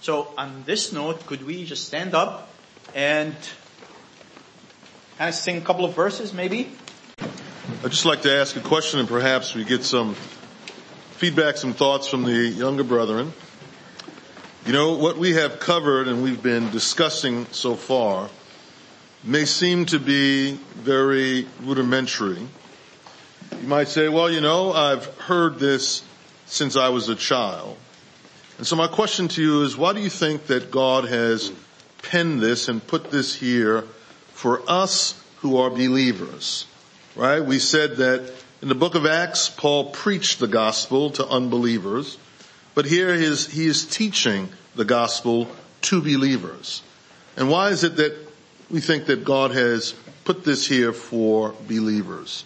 So on this note, could we just stand up and kind of sing a couple of verses maybe? I'd just like to ask a question and perhaps we get some feedback, some thoughts from the younger brethren. You know, what we have covered and we've been discussing so far may seem to be very rudimentary. You might say, well, you know, I've heard this since I was a child. And so my question to you is, why do you think that God has penned this and put this here for us who are believers? Right? We said that in the book of Acts, Paul preached the gospel to unbelievers, but here he is, he is teaching the gospel to believers. And why is it that we think that God has put this here for believers?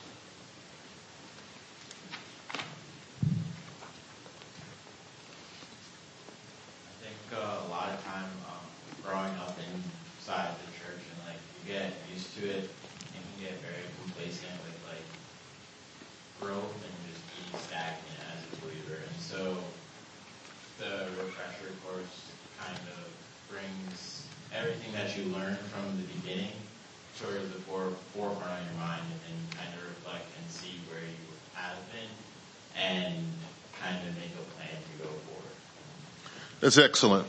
I think uh, a lot of time um, growing up inside the church and like you get used to it and you get very complacent with like growth and just being stagnant as a believer. And so the refresher course kind of brings everything that you learn from the beginning towards the fore, forefront of your mind and then kind of reflect and see where you have been and kind of make a plan to go forward. That's excellent.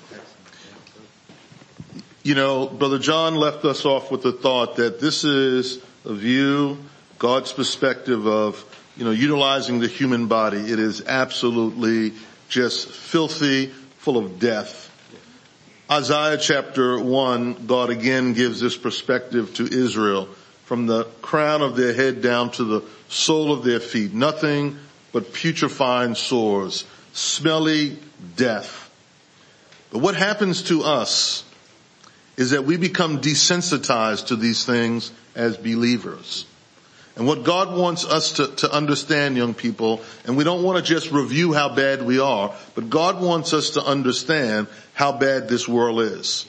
You know, Brother John left us off with the thought that this is a view, God's perspective of, you know, utilizing the human body. It is absolutely just filthy, full of death. Isaiah chapter one, God again gives this perspective to Israel from the crown of their head down to the sole of their feet. Nothing but putrefying sores, smelly death. But what happens to us is that we become desensitized to these things as believers. And what God wants us to, to understand, young people, and we don't want to just review how bad we are, but God wants us to understand how bad this world is.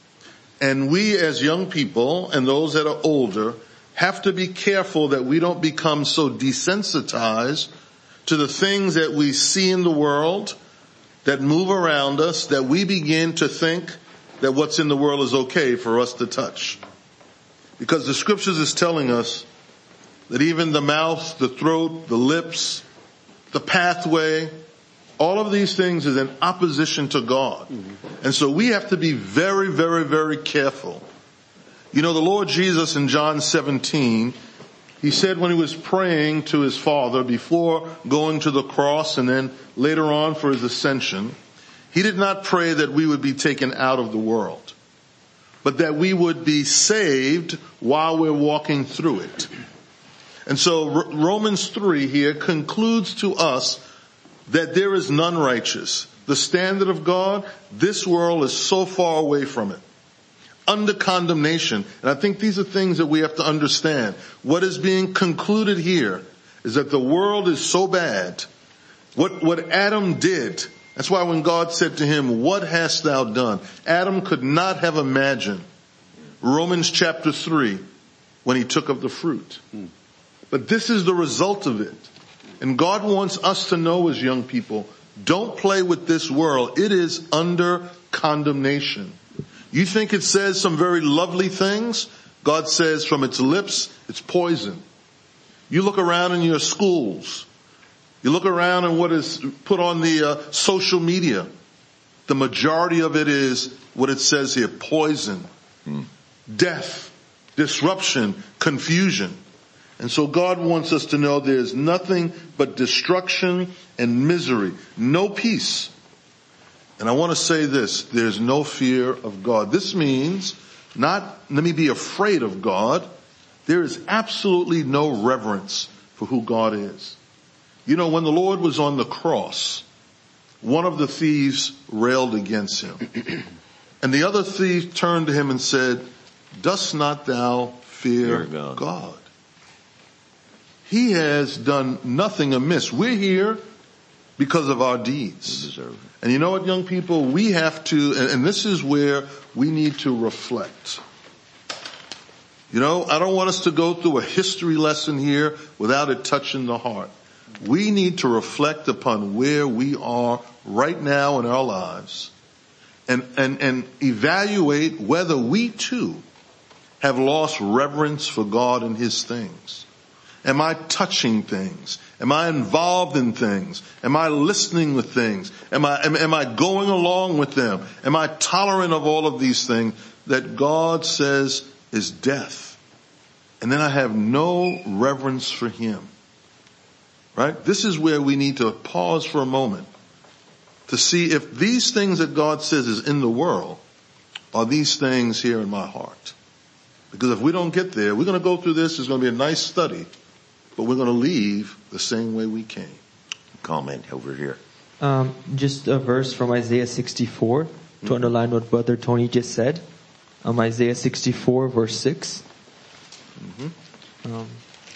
And we as young people and those that are older have to be careful that we don't become so desensitized to the things that we see in the world that move around us that we begin to think that what's in the world is okay for us to touch. Because the scriptures is telling us that even the mouth, the throat, the lips, the pathway, all of these things is in opposition to God. And so we have to be very, very, very careful. You know, the Lord Jesus in John seventeen, he said when he was praying to his Father before going to the cross and then later on for his ascension, he did not pray that we would be taken out of the world, but that we would be saved while we're walking through it. And so Romans three here concludes to us that there is none righteous. The standard of God, this world is so far away from it. Under condemnation. And I think these are things that we have to understand. What is being concluded here is that the world is so bad. What, what Adam did, that's why when God said to him, "What hast thou done?" Adam could not have imagined Romans chapter three when he took of the fruit. Hmm. But this is the result of it. And God wants us to know as young people, don't play with this world. It is under condemnation. You think it says some very lovely things? God says from its lips, it's poison. You look around in your schools. You look around and what is put on the uh, social media. The majority of it is what it says here, poison, hmm. death, disruption, confusion. And so God wants us to know there's nothing but destruction and misery, no peace. And I want to say this, there's no fear of God. This means not, let me be afraid of God. There is absolutely no reverence for who God is. You know, when the Lord was on the cross, one of the thieves railed against him. And the other thief turned to him and said, "Dost not thou fear God?" God. He has done nothing amiss. We're here because of our deeds. And you know what, young people? We have to, and this is where we need to reflect. You know, I don't want us to go through a history lesson here without it touching the heart. We need to reflect upon where we are right now in our lives and, and, and evaluate whether we too have lost reverence for God and His things. Am I touching things? Am I involved in things? Am I listening with things? Am I, am, am I going along with them? Am I tolerant of all of these things that God says is death? And then I have no reverence for Him. Right? This is where we need to pause for a moment to see if these things that God says is in the world are these things here in my heart. Because if we don't get there, we're going to go through this. It's going to be a nice study, but we're going to leave the same way we came. Comment over here. Um, just a verse from Isaiah sixty-four to mm-hmm. underline what Brother Tony just said. Um, Isaiah sixty-four verse six. Mm-hmm. Um,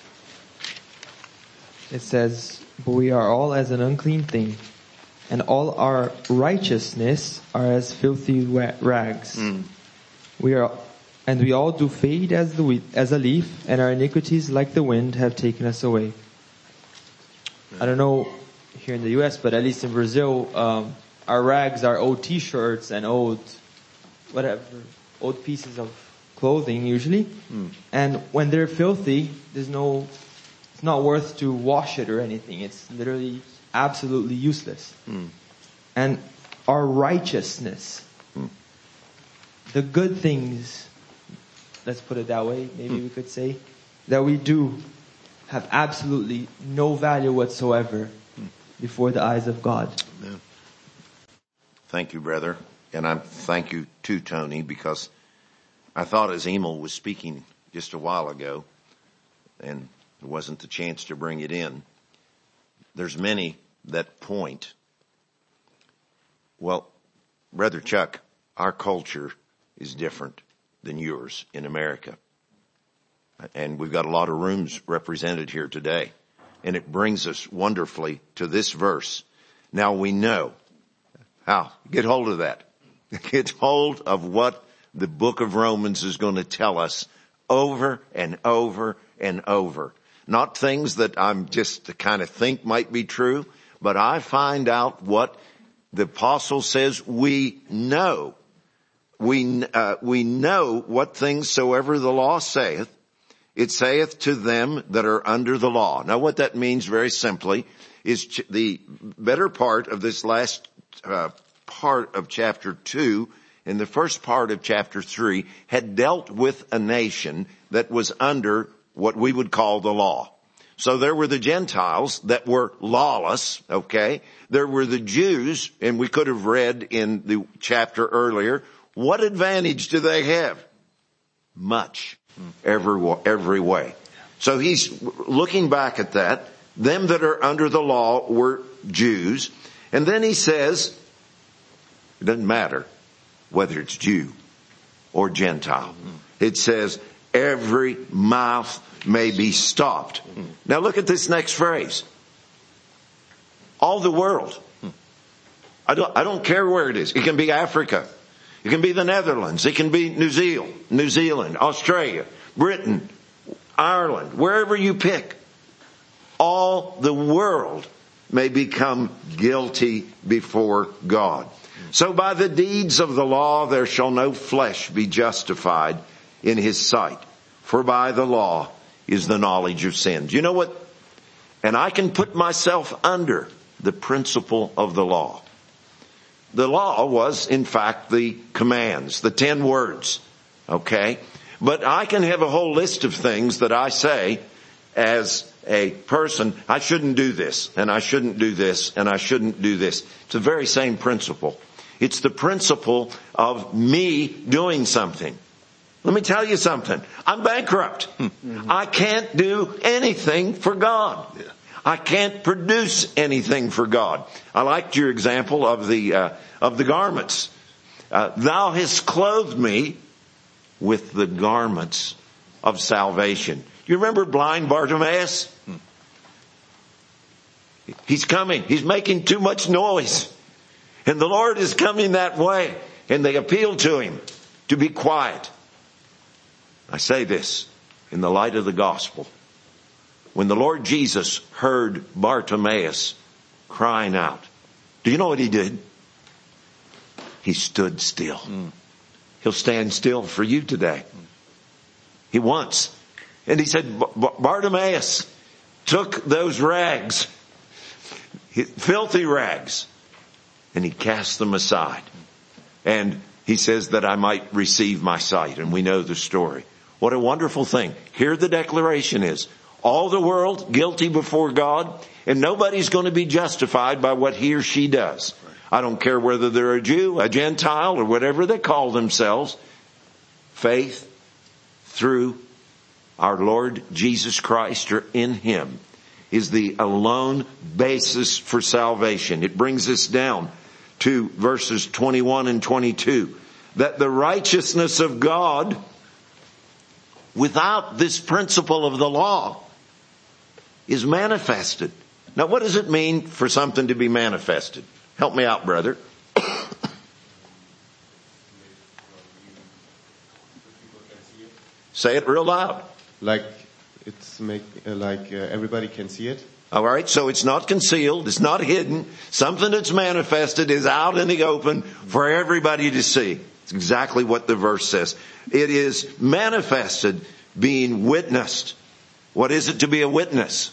it says, "But we are all as an unclean thing, and all our righteousness are as filthy rags. Mm. We are, and we all do fade as the wheat, as a leaf, and our iniquities, like the wind, have taken us away." I don't know here in the U S, but at least in Brazil, um, our rags are old T-shirts and old, whatever, old pieces of clothing usually. Mm. And when they're filthy, there's no, it's not worth to wash it or anything. It's literally absolutely useless. Mm. And our righteousness, mm. the good things, let's put it that way, maybe mm. we could say, that we do have absolutely no value whatsoever mm. before the eyes of God. Yeah. Thank you, brother. And I thank you too, Tony, because I thought as Emil was speaking just a while ago, and there wasn't the chance to bring it in, there's many that point. Well, Brother Chuck, our culture is different than yours in America. And we've got a lot of rooms represented here today. And it brings us wonderfully to this verse. Now we know how. Get hold of that. Get hold of what the book of Romans is going to tell us over and over and over. Not things that I'm just to kind of think might be true, but I find out what the apostle says we know. We, uh, we know what things soever the law saith, it saith to them that are under the law. Now what that means very simply is ch- the better part of this last uh, part of chapter two and the first part of chapter three had dealt with a nation that was under what we would call the law. So there were the Gentiles that were lawless, okay? There were the Jews, and we could have read in the chapter earlier, what advantage do they have? Much. Every, every way. So he's looking back at that. Them that are under the law were Jews. And then he says, it doesn't matter whether it's Jew or Gentile. It says, every mouth may be stopped. Now look at this next phrase. All the world. I don't, I don't care where it is. It can be Africa. It can be the Netherlands. It can be New Zealand, New Zealand, Australia, Britain, Ireland, wherever you pick. All the world may become guilty before God. So by the deeds of the law there shall no flesh be justified in his sight. For by the law is the knowledge of sin. Do you know what? And I can put myself under the principle of the law. The law was, in fact, the commands, the ten words. Okay? But I can have a whole list of things that I say as a person, I shouldn't do this, and I shouldn't do this, and I shouldn't do this. It's the very same principle. It's the principle of me doing something. Let me tell you something. I'm bankrupt. Mm-hmm. I can't do anything for God. Yeah. I can't produce anything for God. I liked your example of the uh, of the garments. Uh, Thou hast clothed me with the garments of salvation. You remember blind Bartimaeus? Hmm. He's coming. He's making too much noise. And the Lord is coming that way. And they appeal to him to be quiet. I say this in the light of the gospel. When the Lord Jesus heard Bartimaeus crying out, do you know what he did? He stood still. He'll stand still for you today. He wants. And he said, Bartimaeus took those rags, filthy rags, and he cast them aside. And he says that I might receive my sight. And we know the story. What a wonderful thing. Here the declaration is. All the world guilty before God, and nobody's going to be justified by what he or she does. I don't care whether they're a Jew, a Gentile, or whatever they call themselves. Faith through our Lord Jesus Christ or in him is the alone basis for salvation. It brings us down to verses twenty-one and twenty-two. That the righteousness of God without this principle of the law is manifested. Now what does it mean for something to be manifested? Help me out, brother. Say it real loud. Like it's make uh, like uh, everybody can see it. All right, so it's not concealed, it's not hidden. Something that's manifested is out in the open for everybody to see. It's exactly what the verse says. It is manifested, being witnessed. What is it to be a witness?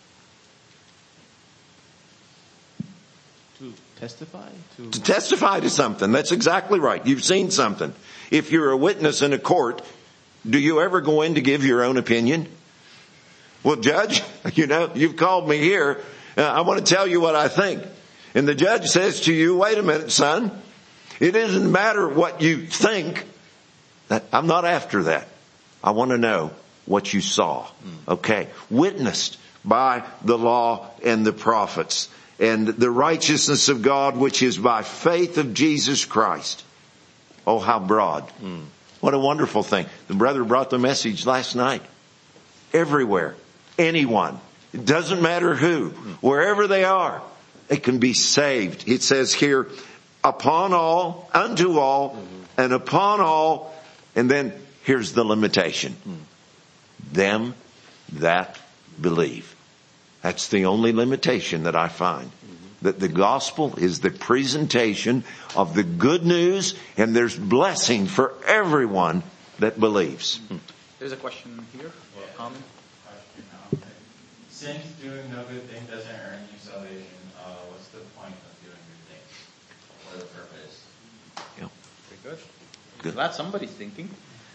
To testify? To, to testify to something. That's exactly right. You've seen something. If you're a witness in a court, do you ever go in to give your own opinion? Well, judge, you know, you've called me here. Uh, I want to tell you what I think. And the judge says to you, wait a minute, son. It doesn't matter what you think. That, I'm not after that. I want to know what you saw. Okay. Witnessed by the law and the prophets. And the righteousness of God, which is by faith of Jesus Christ. Oh, how broad. Mm. What a wonderful thing. The brother brought the message last night. Everywhere. Anyone. It doesn't matter who. Wherever they are. They can be saved. It says here, upon all, unto all, mm-hmm. and upon all. And then here's the limitation. Mm. Them that believe. That's the only limitation that I find. Mm-hmm. That the gospel is the presentation of the good news, and there's blessing for everyone that believes. Mm. There's a question here. Or a comment? Since doing no good thing doesn't earn you salvation, uh, what's the point of doing good things? Or the purpose? Yeah. Very good. Good. Glad somebody's thinking.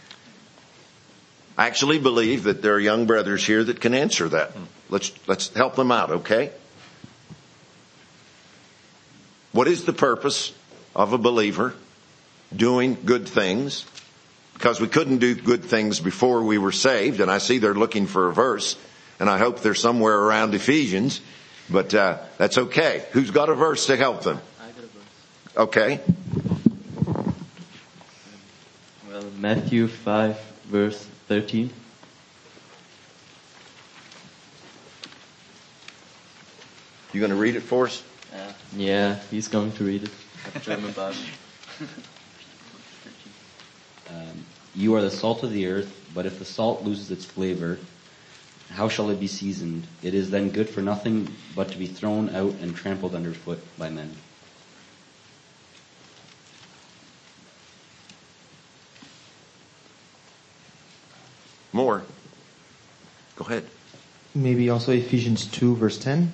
I actually believe that there are young brothers here that can answer that. Let's, let's help them out, okay? What is the purpose of a believer doing good things? Because we couldn't do good things before we were saved, and I see they're looking for a verse, and I hope they're somewhere around Ephesians, but uh, that's okay. Who's got a verse to help them? I got a verse. Okay. Well, Matthew five, verse thirteen. You going to read it for us? Uh, yeah, he's going to read it. German Bible. Um, you are the salt of the earth, but if the salt loses its flavor, how shall it be seasoned? It is then good for nothing but to be thrown out and trampled underfoot by men. More. Go ahead. Maybe also Ephesians two, verse ten.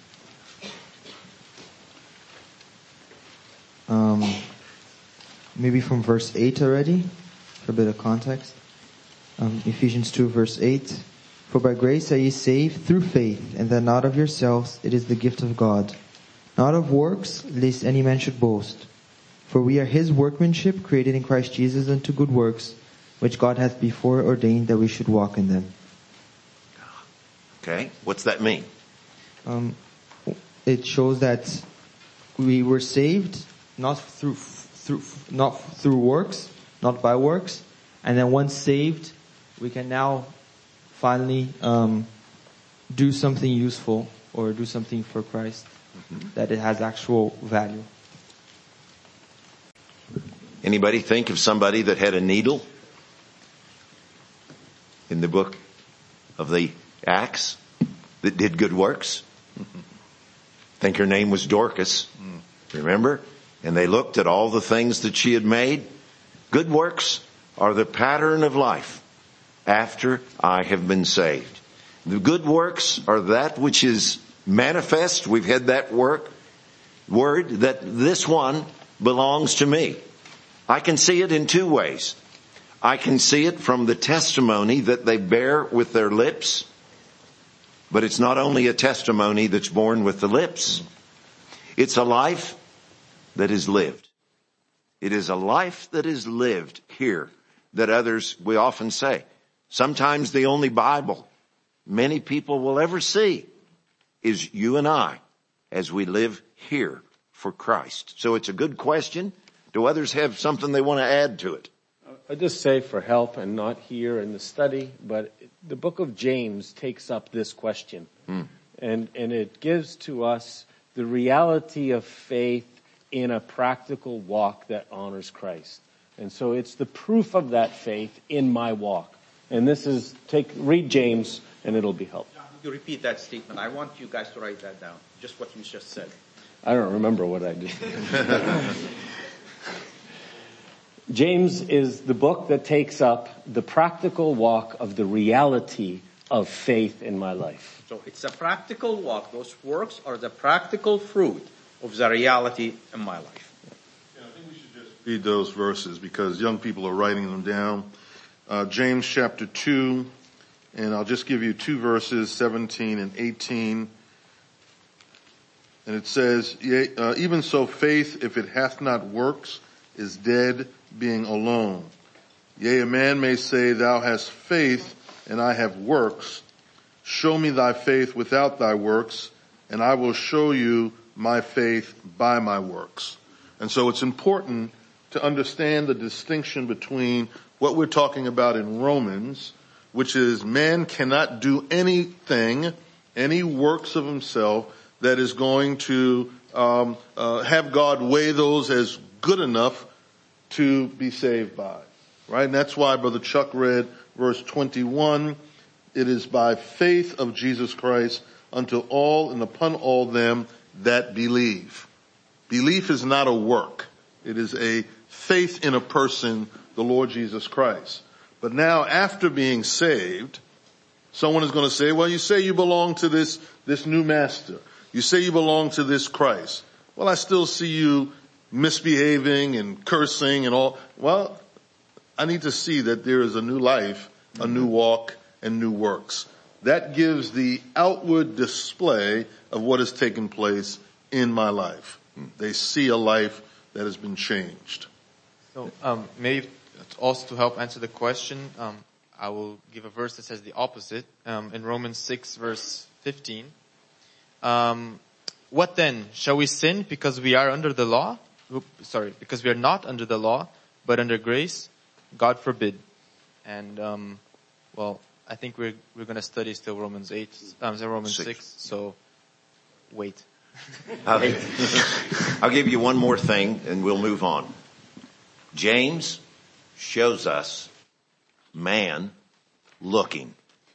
Um, maybe from verse eight already, for a bit of context. Um, Ephesians two, verse eight. For by grace are ye saved through faith, and that not of yourselves, it is the gift of God. Not of works, lest any man should boast. For we are his workmanship, created in Christ Jesus unto good works, which God hath before ordained that we should walk in them. Okay, what's that mean? Um, it shows that we were saved not through through not through works, not by works, and then once saved, we can now finally um, do something useful or do something for Christ mm-hmm. that it has actual value. Anybody think of somebody that had a needle in the book of the Acts that did good works? Mm-hmm. Think her name was Dorcas. Mm. Remember? and they looked at all the things that she had made. Good works are the pattern of life after I have been saved. The good works are that which is manifest. We've had that work, word that this one belongs to me. I can see it in two ways. I can see it from the testimony that they bear with their lips, but it's not only a testimony that's born with the lips. It's a life that is lived. It is a life that is lived here that others, we often say, sometimes the only Bible many people will ever see is you and I as we live here for Christ. So it's a good question. Do others have something they want to add to it? I just say for help and not here in the study, but the book of James takes up this question. Hmm. And, and it gives to us the reality of faith in a practical walk that honors Christ. And so it's the proof of that faith in my walk. And this is, take, read James and it'll be helpful. You repeat that statement. I want you guys to write that down. Just what you just said. I don't remember what I just said. James is the book that takes up the practical walk of the reality of faith in my life. So it's a practical walk. Those works are the practical fruit of the reality in my life. Yeah, I think we should just read those verses because young people are writing them down. Uh, James chapter two, and I'll just give you two verses, seventeen and eighteen. And it says, Yea, uh, even so faith, if it hath not works, is dead, being alone. Yea, a man may say, thou hast faith, and I have works. Show me thy faith without thy works, and I will show you my faith by my works. And so it's important to understand the distinction between what we're talking about in Romans, which is man cannot do anything, any works of himself that is going to um, uh, have God weigh those as good enough to be saved by, right? And that's why Brother Chuck read verse twenty-one. It is by faith of Jesus Christ unto all and upon all them that believe. Belief is not a work. It is a faith in a person, the Lord Jesus Christ. But now after being saved, someone is going to say, well, you say you belong to this, this new master. You say you belong to this Christ. Well, I still see you misbehaving and cursing and all. Well, I need to see that there is a new life, a new walk, and new works. That gives the outward display of what has taken place in my life. They see a life that has been changed. So um, maybe also to help answer the question, um, I will give a verse that says the opposite. Um, in Romans six verse fifteen. Um, what then? Shall we sin because we are under the law? Oop, sorry, because we are not under the law, but under grace? God forbid. And, um, well, I think we're, we're gonna study still Romans eight, um, Romans six, six so wait. I'll, I'll give you one more thing and we'll move on. James shows us man looking.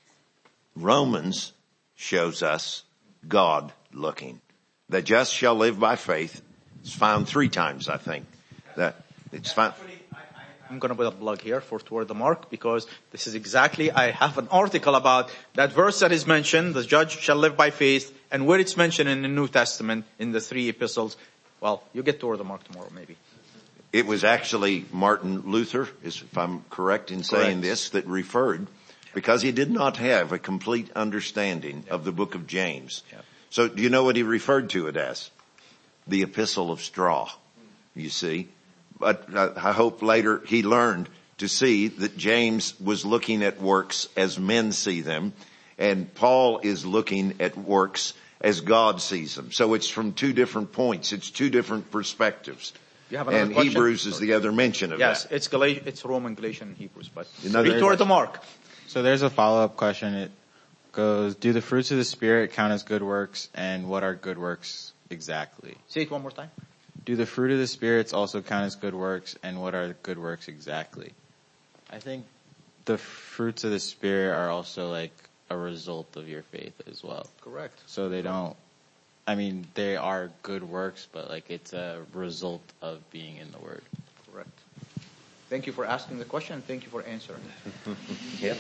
Romans shows us God looking. The just shall live by faith. It's found three times, I think. That it's found. I'm going to put a plug here for Toward the Mark because this is exactly, I have an article about that verse that is mentioned, the judge shall live by faith, and where it's mentioned in the New Testament in the three epistles. Well, you get Toward the Mark tomorrow maybe. It was actually Martin Luther, if I'm correct in saying Correct. this, that referred, because he did not have a complete understanding of the book of James. Yeah. So do you know what he referred to it as? The epistle of straw, you see. But I hope later he learned to see that James was looking at works as men see them, and Paul is looking at works as God sees them. So it's from two different points. It's two different perspectives. You have another and question? Hebrews is the other mention of yes, that. Yes, it's Gal- it's Roman, Galatian, and Hebrews, but Another read Toward the Mark. So there's a follow-up question. It goes, do the fruits of the Spirit count as good works, and what are good works exactly? Say it one more time. Do the fruit of the spirits also count as good works, and what are good works exactly? I think the fruits of the Spirit are also like a result of your faith as well. Correct. So they don't, I mean, they are good works, but like it's a result of being in the Word. Correct. Thank you for asking the question. Thank you for answering. Yep.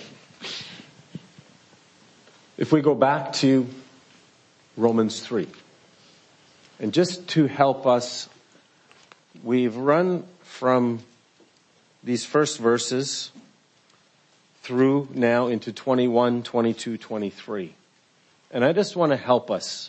If we go back to Romans three, and just to help us, we've run from these first verses through now into twenty-one, twenty-two, twenty-three. And I just want to help us.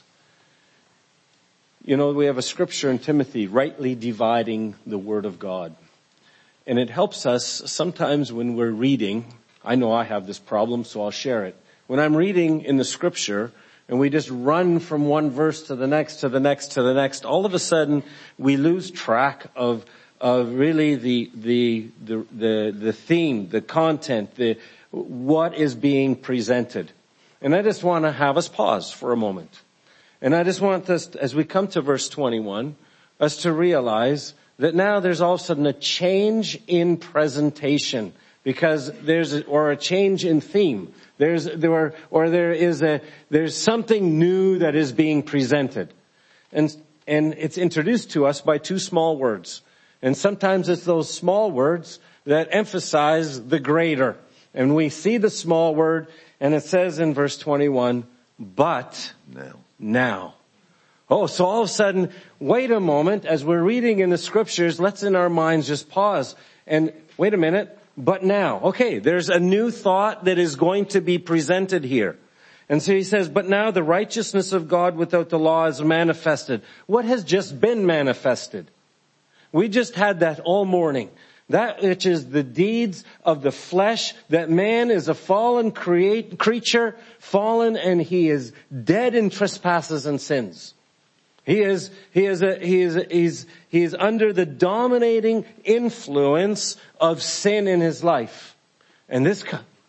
You know, we have a scripture in Timothy, rightly dividing the word of God. And it helps us sometimes when we're reading. I know I have this problem, so I'll share it. When I'm reading in the scripture and we just run from one verse to the next, to the next, to the next, all of a sudden we lose track of of really the the the the, the theme, the content, the what is being presented. And I just want to have us pause for a moment. And I just want us, as we come to verse twenty-one, us to realize that now there's all of a sudden a change in presentation, because there's, a, or a change in theme. There's, there, or there is a, there's something new that is being presented. And, and it's introduced to us by two small words. And sometimes it's those small words that emphasize the greater. And we see the small word, and it says in verse twenty-one, but now. Now. Oh, so all of a sudden, wait a moment, as we're reading in the scriptures, let's in our minds just pause and wait a minute, but now. Okay, there's a new thought that is going to be presented here. And so he says, but now the righteousness of God without the law is manifested. What has just been manifested? We just had that all morning. That which is the deeds of the flesh, that man is a fallen create, creature, fallen, and he is dead in trespasses and sins. He is, he is, a, he is, a, he's, he is under the dominating influence of sin in his life. And this,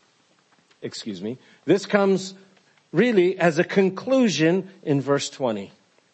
excuse me, this comes really as a conclusion in verse twenty.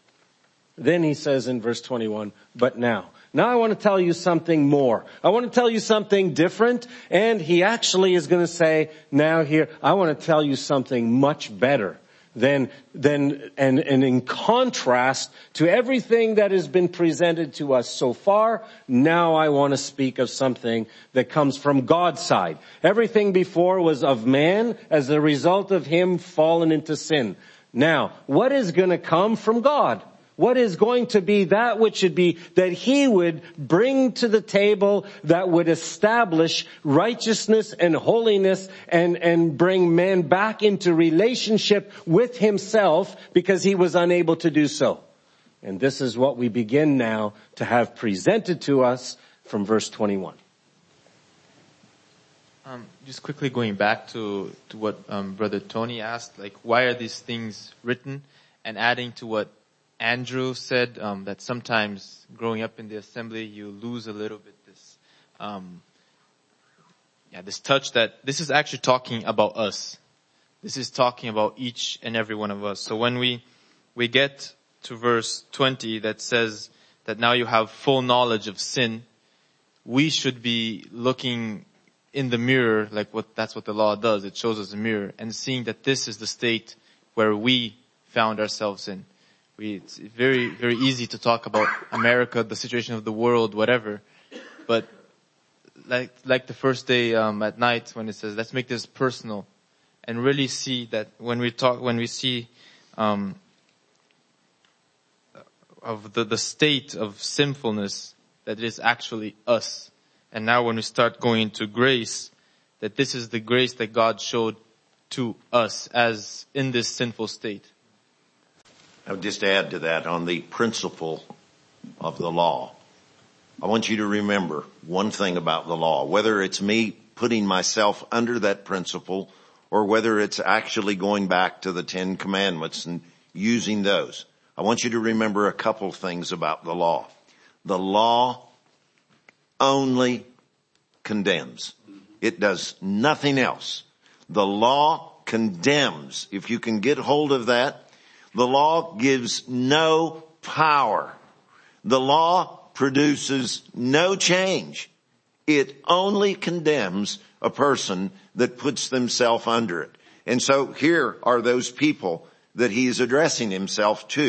Then he says in verse twenty-one, but now. Now I want to tell you something more. I want to tell you something different. And he actually is going to say, now here, I want to tell you something much better than, than, and, and in contrast to everything that has been presented to us so far. Now I want to speak of something that comes from God's side. Everything before was of man as a result of him fallen into sin. Now, what is going to come from God? What is going to be that which should be that he would bring to the table that would establish righteousness and holiness and, and bring man back into relationship with himself because he was unable to do so. And this is what we begin now to have presented to us from verse twenty-one. Um, just quickly going back to, to what um, Brother Tony asked, like why are these things written, and adding to what Andrew said, um, that sometimes growing up in the assembly, you lose a little bit this, um, yeah, this touch that this is actually talking about us. This is talking about each and every one of us. So when we, we get to verse twenty that says that now you have full knowledge of sin, we should be looking in the mirror, like what, that's what the law does. It shows us a mirror and seeing that this is the state where we found ourselves in. We, it's very, very easy to talk about America, the situation of the world, whatever. But like, like the first day, um, at night when it says, let's make this personal and really see that when we talk, when we see, um, of the, the state of sinfulness, that it is actually us. And now when we start going into grace, that this is the grace that God showed to us as in this sinful state. I would just add to that on the principle of the law. I want you to remember one thing about the law, whether it's me putting myself under that principle or whether it's actually going back to the Ten Commandments and using those. I want you to remember a couple things about the law. The law only condemns. It does nothing else. The law condemns. If you can get hold of that, the law gives no power. The law produces no change. It only condemns a person that puts themselves under it. And so here are those people that he is addressing himself to.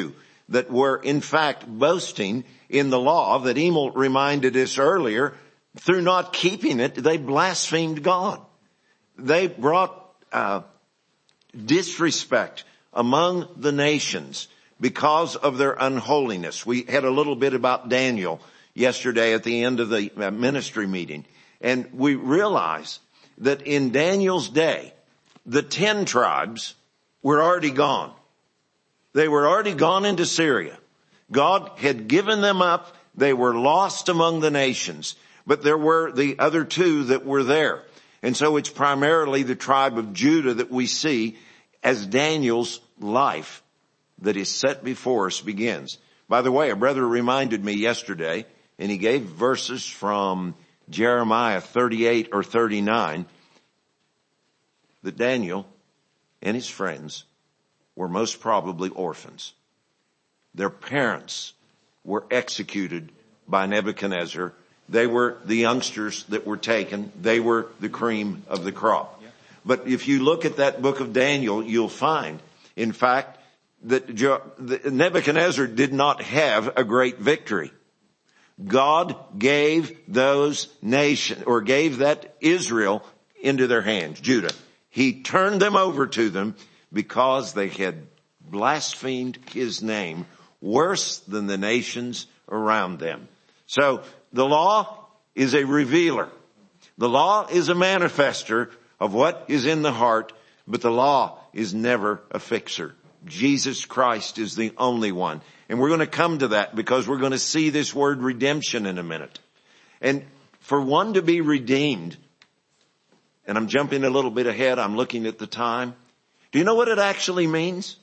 that were in fact boasting in the law that Emil reminded us earlier. Through not keeping it, they blasphemed God. They brought uh, disrespect among the nations because of their unholiness. We had a little bit about Daniel yesterday at the end of the ministry meeting. And we realize that in Daniel's day, the ten tribes were already gone. They were already gone into Syria. God had given them up. They were lost among the nations. But there were the other two that were there. And so it's primarily the tribe of Judah that we see as Daniel's life that is set before us begins. By the way, a brother reminded me yesterday, and he gave verses from Jeremiah thirty-eight or thirty-nine, that Daniel and his friends were most probably orphans. Their parents were executed by Nebuchadnezzar. They were the youngsters that were taken. They were the cream of the crop. But if you look at that book of Daniel, you'll find, in fact, that Nebuchadnezzar did not have a great victory. God gave those nations, or gave that Israel into their hands, Judah. He turned them over to them because they had blasphemed his name worse than the nations around them. So the law is a revealer. The law is a manifester of what is in the heart, but the law is never a fixer. Jesus Christ is the only one. And we're going to come to that because we're going to see this word redemption in a minute. And for one to be redeemed, and I'm jumping a little bit ahead, I'm looking at the time. Do you know what it actually means?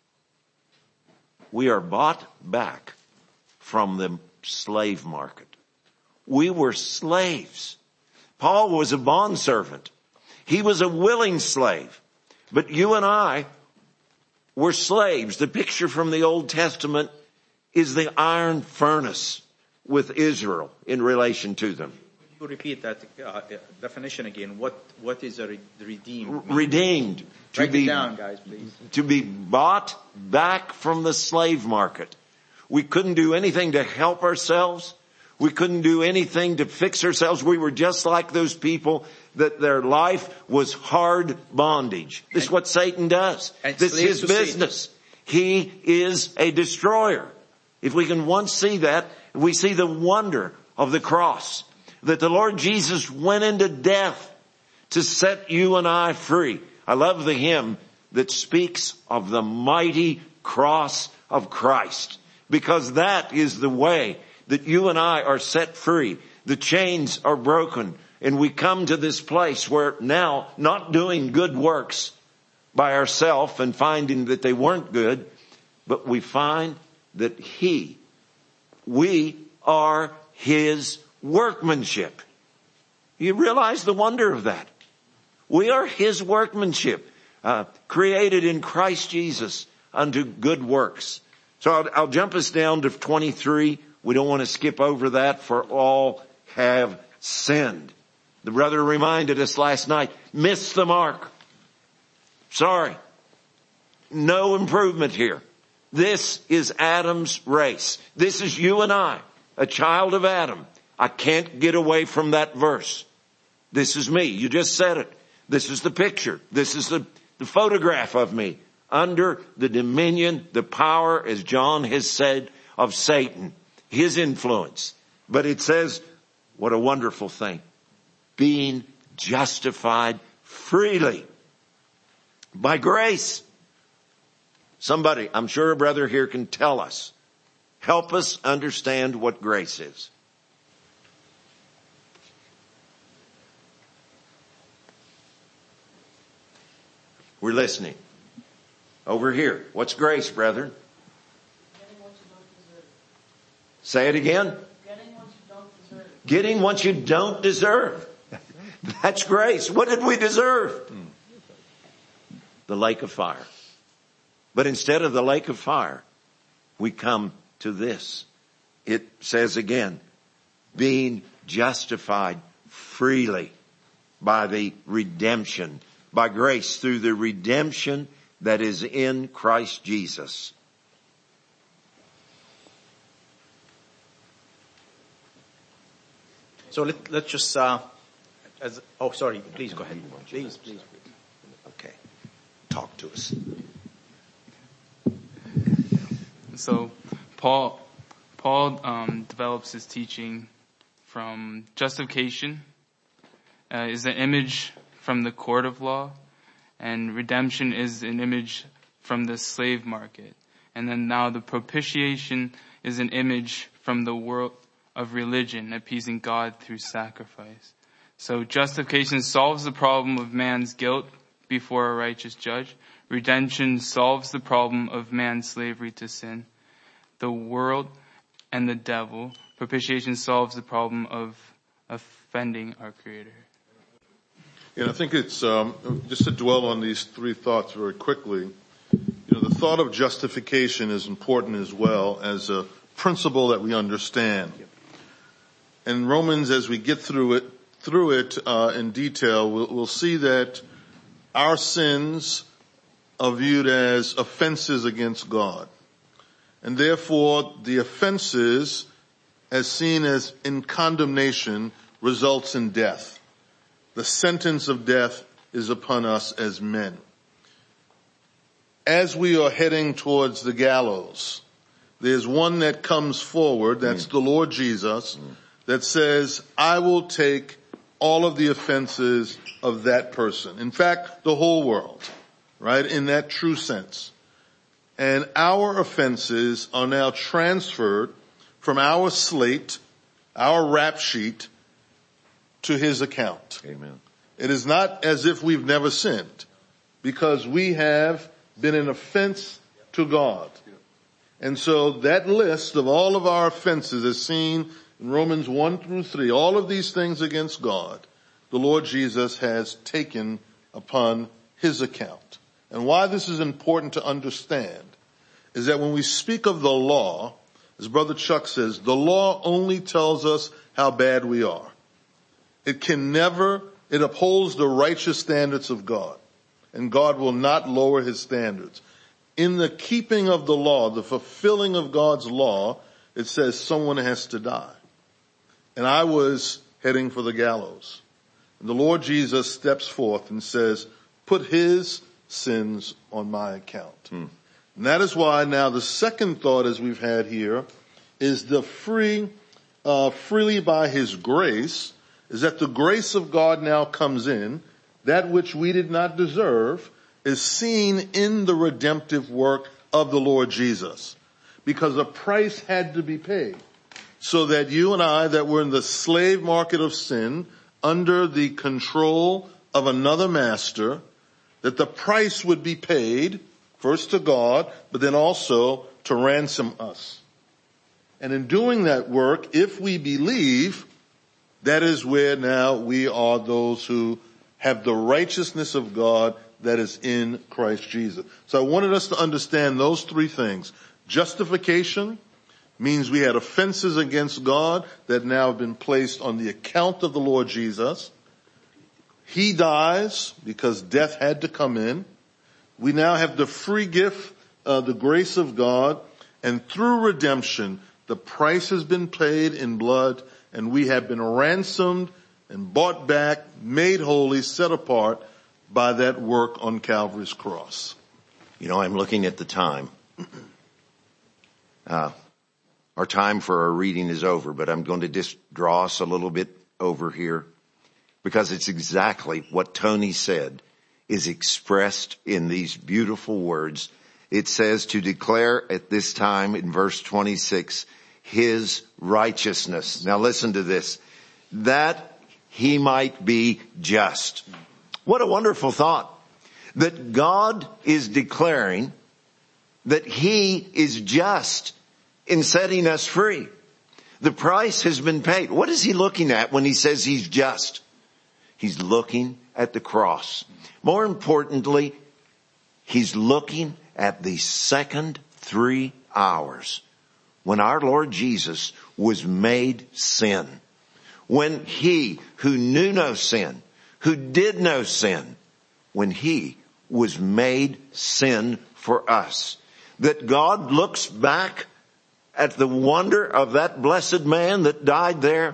We are bought back from the slave market. We were slaves. Paul was a bondservant. He was a willing slave. But you and I were slaves. The picture from the Old Testament is the iron furnace with Israel in relation to them. You repeat that uh, definition again. What what is a re- redeemed? Redeemed. To Write be, it down, guys, please. To be bought back from the slave market. We couldn't do anything to help ourselves. We couldn't do anything to fix ourselves. We were just like those people that their life was hard bondage. This is what Satan does. This is his business. He is a destroyer. If we can once see that, we see the wonder of the cross. That the Lord Jesus went into death to set you and I free. I love the hymn that speaks of the mighty cross of Christ. Because that is the way that you and I are set free. The chains are broken. And we come to this place where now, not doing good works by ourselves and finding that they weren't good, but we find that He, we are His workmanship. You realize the wonder of that? We are His workmanship, uh, created in Christ Jesus unto good works. So I'll, I'll jump us down to twenty-three. We don't want to skip over that, for all have sinned. The brother reminded us last night, missed the mark. Sorry. No improvement here. This is Adam's race. This is you and I, a child of Adam. I can't get away from that verse. This is me. You just said it. This is the picture. This is the, the photograph of me under the dominion, the power, as John has said, of Satan, his influence. But it says, what a wonderful thing. Being justified freely by grace. Somebody, I'm sure a brother here can tell us, help us understand what grace is. We're listening. Over here. What's grace, brethren? Getting what you don't deserve. Say it again. Getting what you don't deserve. Getting what you don't deserve. That's grace. What did we deserve? The lake of fire. But instead of the lake of fire, we come to this. It says again, being justified freely by the redemption, by grace through the redemption that is in Christ Jesus. So let, let's just, uh, as, oh, sorry, please go ahead. Please, please. Okay. Talk to us. So Paul, Paul um, develops his teaching from justification uh, is an image from the court of law, and redemption is an image from the slave market. And then now the propitiation is an image from the world of religion, appeasing God through sacrifice. So justification solves the problem of man's guilt before a righteous judge. Redemption solves the problem of man's slavery to sin, the world, and the devil. Propitiation solves the problem of offending our Creator. And I think it's, um, just to dwell on these three thoughts very quickly, you know, the thought of justification is important as well as a principle that we understand. In Romans, as we get through it, through it uh, in detail, we'll, we'll see that our sins are viewed as offenses against God. And therefore, the offenses, as seen as in condemnation, results in death. The sentence of death is upon us as men. As we are heading towards the gallows, there's one that comes forward, that's mm. the Lord Jesus, mm. that says, I will take all of the offenses of that person. In fact, the whole world, right, in that true sense. And our offenses are now transferred from our slate, our rap sheet, to his account. Amen. It is not as if we've never sinned, because we have been an offense to God. And so that list of all of our offenses is seen in Romans one through three. All of these things against God, the Lord Jesus has taken upon his account. And why this is important to understand is that when we speak of the law, as Brother Chuck says, the law only tells us how bad we are. It can never, it upholds the righteous standards of God. And God will not lower his standards. In the keeping of the law, the fulfilling of God's law, it says someone has to die. And I was heading for the gallows. And the Lord Jesus steps forth and says, put his sins on my account. Hmm. And that is why now the second thought, as we've had here, is the free, uh, freely by his grace, is that the grace of God now comes in. That which we did not deserve is seen in the redemptive work of the Lord Jesus. Because a price had to be paid. So that you and I, that were in the slave market of sin, under the control of another master, that the price would be paid, first to God, but then also to ransom us. And in doing that work, if we believe, that is where now we are those who have the righteousness of God that is in Christ Jesus. So I wanted us to understand those three things. Justification means we had offenses against God that now have been placed on the account of the Lord Jesus. He dies because death had to come in. We now have the free gift, uh, the grace of God, and through redemption, the price has been paid in blood, and we have been ransomed and bought back, made holy, set apart by that work on Calvary's cross. You know, I'm looking at the time. Uh, our time for our reading is over, but I'm going to just draw us a little bit over here because it's exactly what Tony said is expressed in these beautiful words. It says to declare at this time in verse twenty-six, his righteousness. Now listen to this. That he might be just. What a wonderful thought. That God is declaring that he is just in setting us free. The price has been paid. What is he looking at when he says he's just? He's looking at the cross. More importantly, he's looking at the second three hours when our Lord Jesus was made sin. When he who knew no sin, who did no sin, when he was made sin for us. That God looks back at the wonder of that blessed man that died there,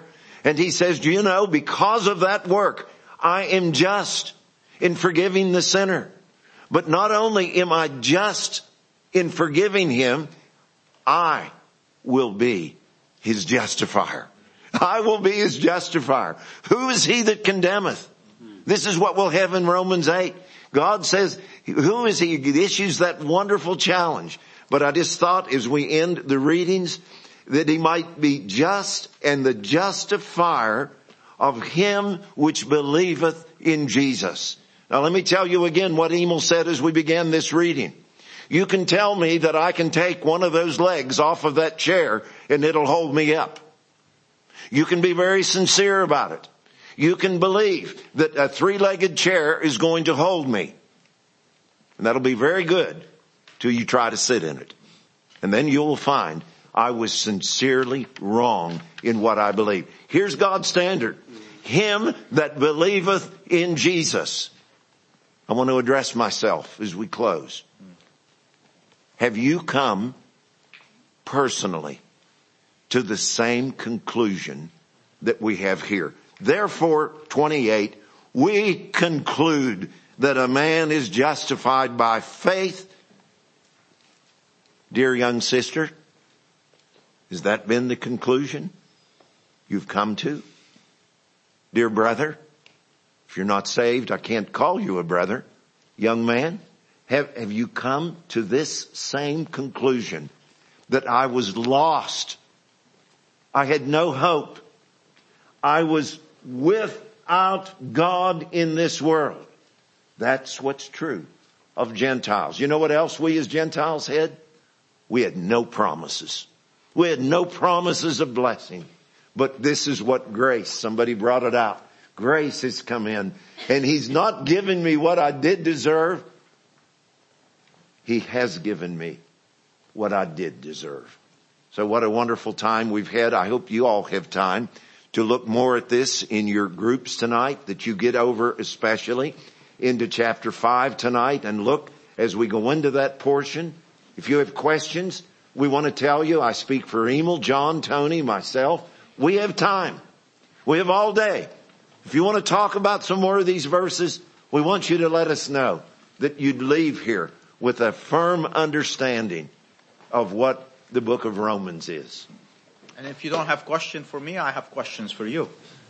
And he says, do you know, because of that work, I am just in forgiving the sinner. But not only am I just in forgiving him, I will be his justifier. I will be his justifier. Who is he that condemneth? This is what we'll have in Romans eight. God says, who is he? He issues that wonderful challenge. But I just thought as we end the readings that he might be just and the justifier of him which believeth in Jesus. Now let me tell you again what Emil said as we began this reading. You can tell me that I can take one of those legs off of that chair and it'll hold me up. You can be very sincere about it. You can believe that a three-legged chair is going to hold me. And that'll be very good till you try to sit in it. And then you will find I was sincerely wrong in what I believe. Here's God's standard. Him that believeth in Jesus. I want to address myself as we close. Have you come personally to the same conclusion that we have here? Therefore, twenty-eight, we conclude that a man is justified by faith. Dear young sister, has that been the conclusion you've come to? Dear brother, if you're not saved, I can't call you a brother. Young man, have, have you come to this same conclusion that I was lost? I had no hope. I was without God in this world. That's what's true of Gentiles. You know what else we as Gentiles had? We had no promises. We had no promises of blessing. But this is what grace, somebody brought it out. Grace has come in and he's not given me what I did deserve. He has given me what I did deserve. So what a wonderful time we've had. I hope you all have time to look more at this in your groups tonight, that you get over especially into chapter five tonight and look as we go into that portion. If you have questions, we want to tell you, I speak for Emil, John, Tony, myself. We have time. We have all day. If you want to talk about some more of these verses, we want you to let us know that you'd leave here with a firm understanding of what the book of Romans is. And if you don't have questions for me, I have questions for you.